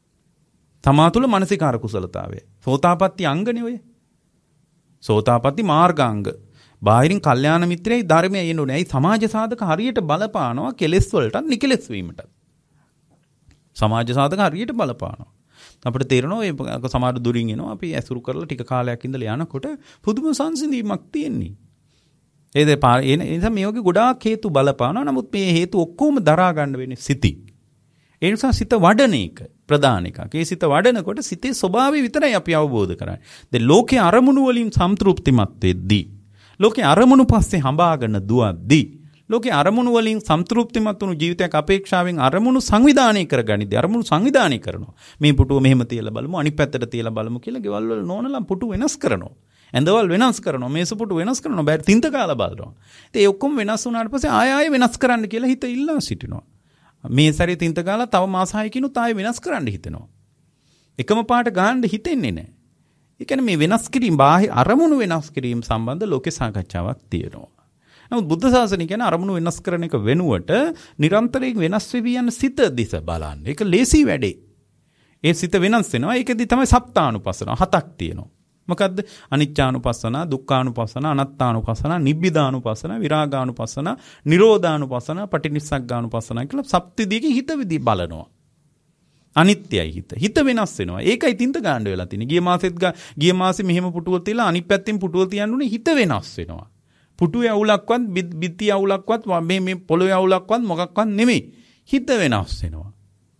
තමා තුළ මානසිකාර කුසලතාවය. සෝතාපට්ටි අංගනේ ඔය. සෝතාපට්ටි මාර්ගාංග. බාහිරින් කල්යාණ මිත්‍රයයි ධර්මයයි එන්න ඕනේ. ඇයි සමාජ සාධක හරියට බලපානවා කෙලෙස් වලට නිකලෙස් වීමට. සමාජ සාධක හරියට බලපානවා. අපිට තේරෙනවා ඒ සමහර දුරින් එනවා අපි ඇසුරු කරලා ටික කාලයක් ඉඳලා යනකොට පුදුම සංසිඳීමක් තියෙන්නේ. ඒ ඒ නිසා මේ වගේ ගොඩාක් හේතු බලපානවා. නමුත් මේ හේතු ඔක්කොම දරා ගන්න වෙන්නේ සිතින්. ඒ නිසා සිත වඩන එක ප්‍රධාන එකක්. ඒ සිත වඩනකොට සිතේ ස්වභාවය විතරයි අපි අවබෝධ කරන්නේ. දැන් ලෝකේ අරමුණු වලින් සම්තෘප්තිමත් වෙද්දී, ලෝකේ අරමුණු පස්සේ හඹාගෙන දුවද්දී, ලෝකේ අරමුණු වලින් සම්තෘප්තිමත් වුණු ජීවිතයක් අපේක්ෂාවෙන් අරමුණු සංවිධානය කරගනිද්දී අරමුණු සංවිධානය කරනවා. මේ පුටුව මෙහෙම තියලා බලමු, අනිත් පැත්තට තියලා බලමු කියලා ගෙවල් වල නෝනලා පුටු වෙනස් කරනවා. ඇඳවල් වෙනස් කරනවා, මේස පුටු වෙනස් කරනවා, බෑ තින්ත කාලා බලනවා. ඉතින් ඒ ඔක්කොම වෙනස් වුණාට පස්සේ ආය ආය වෙනස් කරන්න කියලා හිත ඉල්ලා සිටිනවා. මේ සැරේ තින්ත කාලා තව මාස හයකිනුත් ආය වෙනස් කරන්න හිතෙනවා. එකම පාට ගන්න හිතෙන්නේ නැහැ. ඒ කියන්නේ මේ වෙනස් කිරීම බාහිර අරමුණු වෙනස් කිරීම සම්බන්ධ ලෝකේ සාකච්ඡාවක් තියෙනවා. නමුත් බුද්ධ ශාසනය කියන්නේ අරමුණු වෙනස් කරන එක වෙනුවට නිරන්තරයෙන් වෙනස් වෙවි යන සිත දිස බලන්න. ඒක ලේසි වැඩේ. ඒ සිත වෙනස් වෙනවා. ඒකෙදි තමයි සප්තානුපස්සන හතක් තියෙනවා. මොකද්ද? අනිච්චානුපස්සන, දුක්ඛානුපස්සන, අනාත්තානුපස්සන, නිබ්බිදානුපස්සන, විරාගානුපස්සන, නිරෝධානුපස්සන, පටිනිස්සග්ගානුපස්සන කියලා සප්තිදීකේ හිත විදි බලනවා. අනිත්‍යයි හිත. හිත වෙනස් වෙනවා. ඒකයි තින්ත ගන්න වෙලා තියෙන්නේ. ගිය මාසෙත් ගිය මාසෙ මෙහෙම පුටුව තියලා අනිත් පැත්තෙන් පුටුව තියන්න උනේ හිත වෙනස් වෙනවා. පුටුවේ අවුලක්වත් බිත්ති අවුලක්වත් මේ මේ පොළොවේ අවුලක්වත් මොකක්වත් නෙමෙයි. හිත වෙනස් වෙනවා.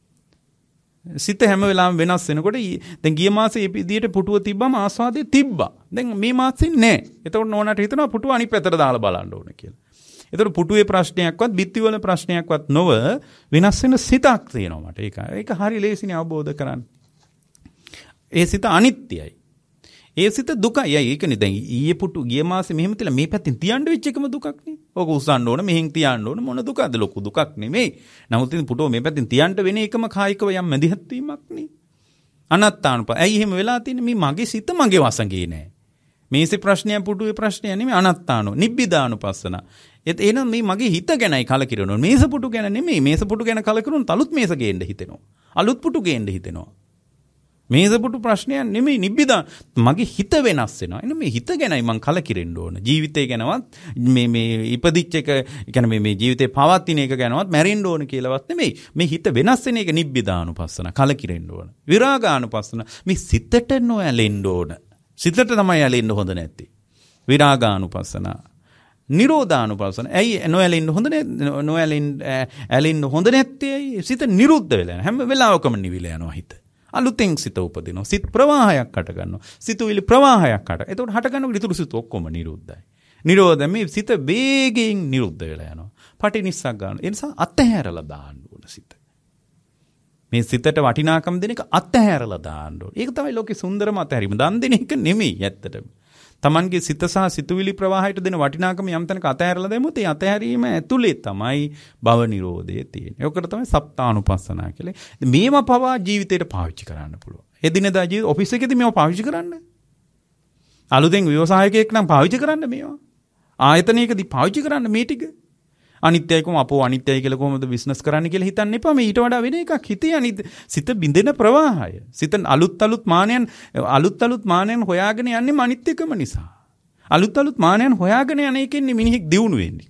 සිත හැම වෙලාවෙම වෙනස් වෙනකොට දැන් ගිය මාසේ මේ විදියට පුටුව තිබ්බම ආස්වාදේ තිබ්බා. දැන් මේ මාසෙ නෑ. එතකොට නෝනාට හිතනවා පුටුව අනිත් පැත්තට දාලා බලන්න ඕන කියලා. එතකොට පුටුවේ ප්‍රශ්නයක්වත් බිත්ති වල ප්‍රශ්නයක්වත් නොව වෙනස් වෙන සිතක් තියෙනවා මට. ඒක ඒක හරි ලේසිනේ අවබෝධ කරගන්න. ඒ සිත අනිත්‍යයි. ඒ සිත දුකයි. ඒකනේ දැන් ඊයේ පුටු ගිය මාසේ මෙහෙම තියලා මේ පැත්තෙන් තියන්න වෙච්ච එකම දුකක් නේ. ඕක උස්සන්න ඕන මෙහෙන් තියන්න ඕන මොන දුකද? ලොකු දුකක් නෙමෙයි. නමුත් ඉතින් පුටුව මේ පැත්තෙන් තියන්න වෙන එකම කායිකව යම් මැදිහත් වීමක් නේ. අනත්තානුප. ඇයි එහෙම වෙලා තියෙන්නේ? මේ මගේ සිත මගේ වසඟේ නෑ. මේසේ ප්‍රශ්නය පුටුවේ ප්‍රශ්නය නෙමෙයි අනත්තානෝ. නිබ්බිදානුපස්සන. ඒත් එහෙනම් මේ මගේ හිත ගැනයි කලකිරෙනවා. මේස පුටු ගැන නෙමෙයි. මේස පුටු ගැන කලකිරුණොත් අලුත් මේස ගේන්න හිතෙනවා. අලුත් පුටු ගේන්න හිතෙනවා. මේසපුටු ප්‍රශ්නයක් නෙමෙයි නිබ්බිදා මගේ හිත වෙනස් වෙනවා. එන මේ හිත ගැනයි මං කලකිරෙන්න ඕන. ජීවිතය ගැනවත් මේ මේ ඉපදිච්ච එක කියන්නේ මේ මේ ජීවිතේ පවත්ින එක ගැනවත් මැරෙන්න ඕන කියලාවත් නෙමෙයි. මේ හිත වෙනස් වෙන එක නිබ්බිදානුපස්සන කලකිරෙන්න ඕන. විරාගානුපස්සන මේ සිතට නොඇලෙන්න ඕන. සිතට තමයි ඇලෙන්න හොඳ නැත්තේ. විරාගානුපස්සන නිරෝධානුපස්සන. ඇයි නොඇලෙන්න හොඳ නැත්තේ? නොඇලෙන්න ඇලෙන්න හොඳ නැත්තේ සිත නිරුද්ධ වෙලා හැම වෙලාවකම නිවිල යනවා හිත. අලුතෙන් සිත උපදිනවා. සිත් ප්‍රවාහයක් හට ගන්නවා. සිතුවිලි ප්‍රවාහයක් හට. එතකොට හට ගන්නකොට ඉතුරු සිත ඔක්කොම නිරුද්ධයි. නිරෝධ මේ සිත වේගයෙන් නිරුද්ධ වෙලා යනවා. පටිනිස්සක් ගන්න. ඒ නිසා අත්හැරලා දාන්න ඕන සිත. මේ සිතට වටිනාකම් දෙන එක අත්හැරලා දාන්න ඕන. ඒක තමයි ලෝකේ සුන්දරම අත්හැරීම. දන් දෙන එක නෙමෙයි ඇත්තටම. Tamanගේ සිත සහ සිතුවිලි ප්‍රවාහයට දෙන වටිනාකම යම් තැනක අතහැරලා දැමුවොත් ඒ අතහැරීම ඇතුලේ තමයි භව නිරෝධය තියෙන්නේ. ඒකට තමයි සප්තානුපස්සනා කියලා. මේවා පවා ජීවිතේට පාවිච්චි කරන්න පුළුවන්. එදිනෙදා ජීවිත ඔෆිස් එකේදී මේවා පාවිච්චි කරන්න. අලුතෙන් ව්‍යවසායකයෙක් නම් පාවිච්චි කරන්න මේවා. ආයතනයකදී පාවිච්චි කරන්න මේ ටික. අනිත්‍යයි කොහොම අපෝ අනිත්‍යයි කියලා කොහොමද බිස්නස් කරන්න කියලා හිතන්න එපා. මේ ඊට වඩා වෙන එකක්. හිතේ අනිත් සිත බින්දෙන ප්‍රවාහය. සිත අලුත් අලුත් මානයන් අලුත් අලුත් මානයන් හොයාගෙන යන්නේ අනිත්‍යකම නිසා. අලුත් අලුත් මානයන් හොයාගෙන යන එකෙන් මිනිහෙක් දියුණු වෙන්නේ.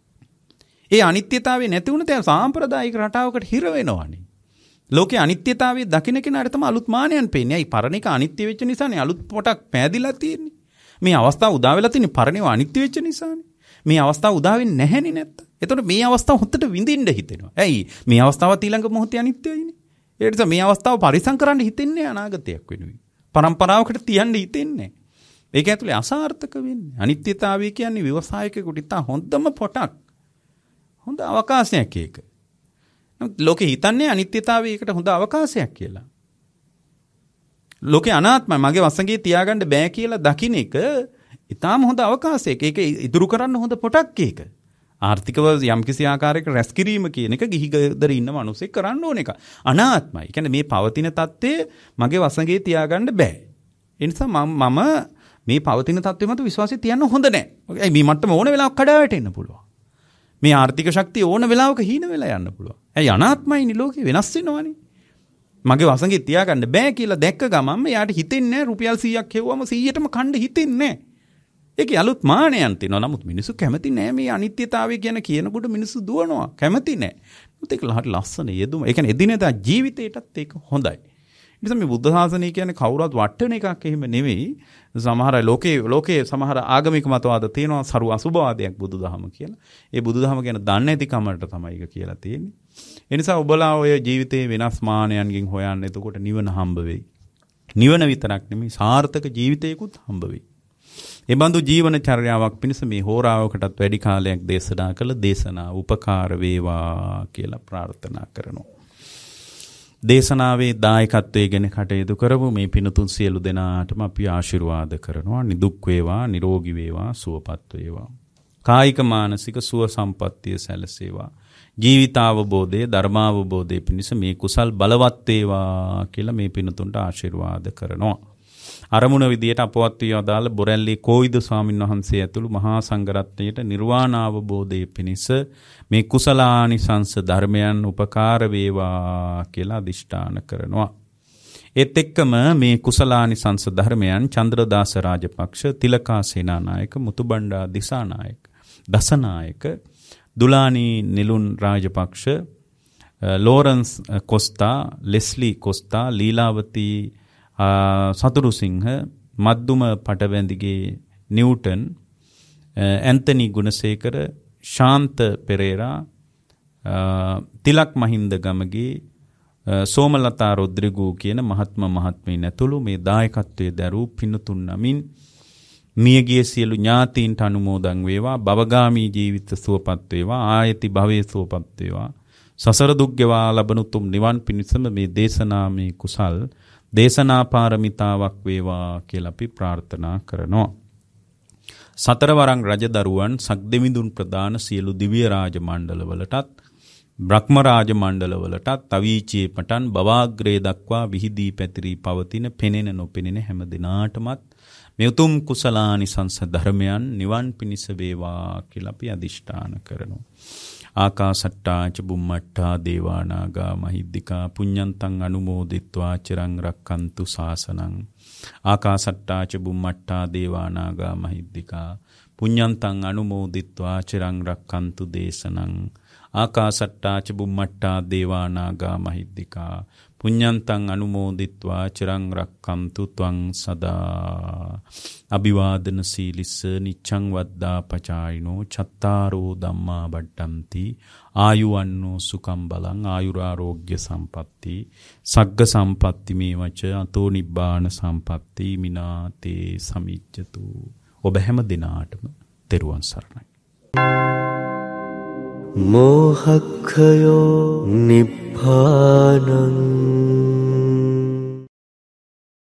ඒ අනිත්‍යතාවය නැති වුණොත් ඒ සාම්ප්‍රදායික රටාවකට හිර වෙනවනේ. ලෝකේ අනිත්‍යතාවය දකින්න කෙනාට තමයි අලුත් මානයන් පේන්නේ. අයි පරණ එක අනිත්‍ය වෙච්ච නිසානේ අලුත් පොටක් පෑදිලා තියෙන්නේ. මේ අවස්ථාව උදා වෙලා තියෙන්නේ පරණේව අනිත්‍ය වෙච්ච නිසානේ. මේ අවස්ථාව උදා වෙන්නේ නැහෙනේ නැත්තම්. එතකොට මේ අවස්ථාව හොත්තට විඳින්න හිතෙනවා. ඇයි? මේ අවස්ථාවත් ඊළඟ මොහොතේ අනිත්‍යයිනේ. ඒ නිසා මේ අවස්ථාව පරිසම් කරන්න හිතෙන්නේ අනාගතයක් වෙනුවෙන්. පරම්පරාවකට තියන්න හිතෙන්නේ. ඒක ඇතුලේ අසාර්ථක වෙන්නේ. අනිත්‍යතාවය කියන්නේ ව්‍යවසායකයෙකුට ඉතා හොඳම පොටක්. හොඳ අවකාශයක් ඒක. නමුත් ලෝකේ හිතන්නේ අනිත්‍යතාවයකට හොඳ අවකාශයක් කියලා. ලෝකේ අනාත්මයි මගේ වසඟේ තියාගන්න බෑ කියලා දකින්න එක ඉතාම හොඳ අවකාශයක්. ඒක ඉදිරි කරන්න හොඳ පොටක් ඒක. ආර්ථිකව යම්කිසි ආකාරයක රැස් කිරීම කියන එක ගිහි ගෙදර ඉන්න මිනිස්සෙක් කරන්න ඕන එක. අනාත්මයි. කියන්නේ මේ පවතින தත්ත්වය මගේ වසඟේ තියාගන්න බෑ. ඒ නිසා මම මේ පවතින தත්ත්වෙ මත විශ්වාසය තියන්න හොඳ නැහැ. ඒ මේ මට්ටම ඕන වෙලාවක කඩා වැටෙන්න පුළුවන්. මේ ආර්ථික ශක්තිය ඕන වෙලාවක හීන වෙලා යන්න පුළුවන්. ඇයි අනාත්මයිනේ ලෝකේ වෙනස් වෙනවනේ. මගේ වසඟේ තියාගන්න බෑ කියලා දැක්ක ගමන් යාට හිතෙන්නේ නැහැ රුපියල් සීයක් හෙව්වම සීයටම කණ්ඩ හිතෙන්නේ නැහැ. ඒකේ අලුත් මානයන් තියෙනවා. නමුත් මිනිස්සු කැමති නෑ මේ අනිත්‍යතාවය කියන කියනකොට මිනිස්සු දුවනවා. කැමති නෑ. නමුත් ඒක හරි ලස්සන යෙදුම. ඒ කියන්නේ එදිනෙදා ජීවිතේටත් ඒක හොඳයි. නිසා මේ බුද්ධ ශාසනය කියන්නේ කවුරුත් වටන එකක් එහෙම නෙවෙයි. සමහර ලෝකේ ලෝකයේ සමහර ආගමික මතවාද තියෙනවා සරු අසුභවාදයක් බුදුදහම කියලා. ඒ බුදුදහම කියන දන්නේ නැති කමකට තමයි ඒක කියලා තියෙන්නේ. ඒ නිසා ඔබලා ඔය ජීවිතේ වෙනස් මානයන්ගෙන් හොයන්න එතකොට නිවන හම්බ වෙයි. නිවන විතරක් නෙමෙයි සාර්ථක ජීවිතයකුත් හම්බ වෙයි. ඒ බඳු ජීවන චර්යාවක් පිණිස මේ හෝරාවකටත් වැඩි කාලයක් දේශනා කළ දේශනා උපකාර වේවා කියලා ප්‍රාර්ථනා කරනවා. දේශනාවේ දායකත්වයේ ගැන කටයුතු කරපු මේ පිනතුන් සියලු දෙනාටම අපි ආශිර්වාද කරනවා. නිදුක් වේවා, නිරෝගී වේවා, සුවපත් වේවා. කායික මානසික සුව සම්පත්තිය සැලසේවා. ජීවිතාවබෝධය, ධර්මාවබෝධය පිණිස මේ කුසල් බලවත් වේවා කියලා මේ පිනතුන්ට ආශිර්වාද කරනවා. අරමුණ විදියට අපවත් වී අදාළ බොරැල්ලේ කෝවිද ස්වාමින් වහන්සේ ඇතුළු මහා සංඝරත්නයට නිර්වාණ අවබෝධයේ පිණිස මේ කුසලානිසංස ධර්මයන් උපකාර වේවා කියලා අදිෂ්ඨාන කරනවා. ඒත් එක්කම මේ කුසලානිසංස ධර්මයන් චන්ද්‍රදාස රාජපක්ෂ, තිලකා සේනානායක, මුතුබණ්ඩා දිසානායක, දසනායක, දුලානී නිලුන් රාජපක්ෂ, ලෝරන්ස් කොස්තා, ලෙස්ලි කොස්තා, ලීලාවතී සතුරුසිංහ, මද්දුම පටවැඳිගේ නිව්ටන්, ඇන්තනි ගුණසේකර, ශාන්ත පෙරේරා, තිලක් මහින්ද ගමගේ, සෝමලතා රොද්රිගෝ කියන මහත්ම මහත්මීන් ඇතුළු මේ දායකත්වයේ දරූ පින්තුන් නමින් මියගිය සියලු ඥාතීන්ට අනුමෝදන් වේවා. භවගාමී ජීවිත සුවපත් වේවා. ආයති භවයේ සුවපත් වේවා. සසර දුක් ගෙවා ලබන උතුම් නිවන් පිණිසම මේ දේශනාමේ කුසල් දේශනා පාරමිතාවක් වේවා කියලා අපි ප්‍රාර්ථනා කරනවා. සතරවරන් රජදරුවන් සක්දෙවිඳුන් ප්‍රදාන සියලු දිව්‍ය රාජ මණ්ඩලවලටත් බ්‍රහ්ම රාජ මණ්ඩලවලටත් අවීචයේ පටන් බවාග්‍රේ දක්වා විහිදී පැතිරී පවතින පෙනෙන නොපෙනෙන හැම දිනාටමත් මේ උතුම් කුසලානිසංස ධර්මයන් නිවන් පිණිස වේවා කියලා අපි අදිෂ්ඨාන කරනවා. ආකාසට්ටා ච බුම්මට්ටා දේවා නාග මහිද්దికා පුඤ්ඤන්තං අනුමෝදිත්වා චිරං රක්칸තු ශාසනං. ආකාසට්ටා ච බුම්මට්ටා දේවා නාග මහිද්దికා පුඤ්ඤන්තං අනුමෝදිත්වා චිරං රක්칸තු දේශනං. ආකාසට්ටා ච බුම්මට්ටා දේවා නාග මහිද්దికා පුඤ්ඤන්තං අනුමෝදිත්වා චිරං රක්칸තු ත්වං සදා. අභිවාදන සීලිස්ස නිච්ඡං වද්දා පචායිනෝ චත්තාරෝ ධම්මා වඩ්ඩಂತಿ ආයුවන්නෝ සුඛං බලං ආයුරාෝග්‍ය සම්පatti සග්ග සම්පatti මේවච අතෝ නිබ්බාන සම්පatti මිනාතේ සමිච්ඡතු. ඔබ හැම දිනාටම තෙරුවන් සරණයි. මෝහක්ඛයෝ නිබ්බානං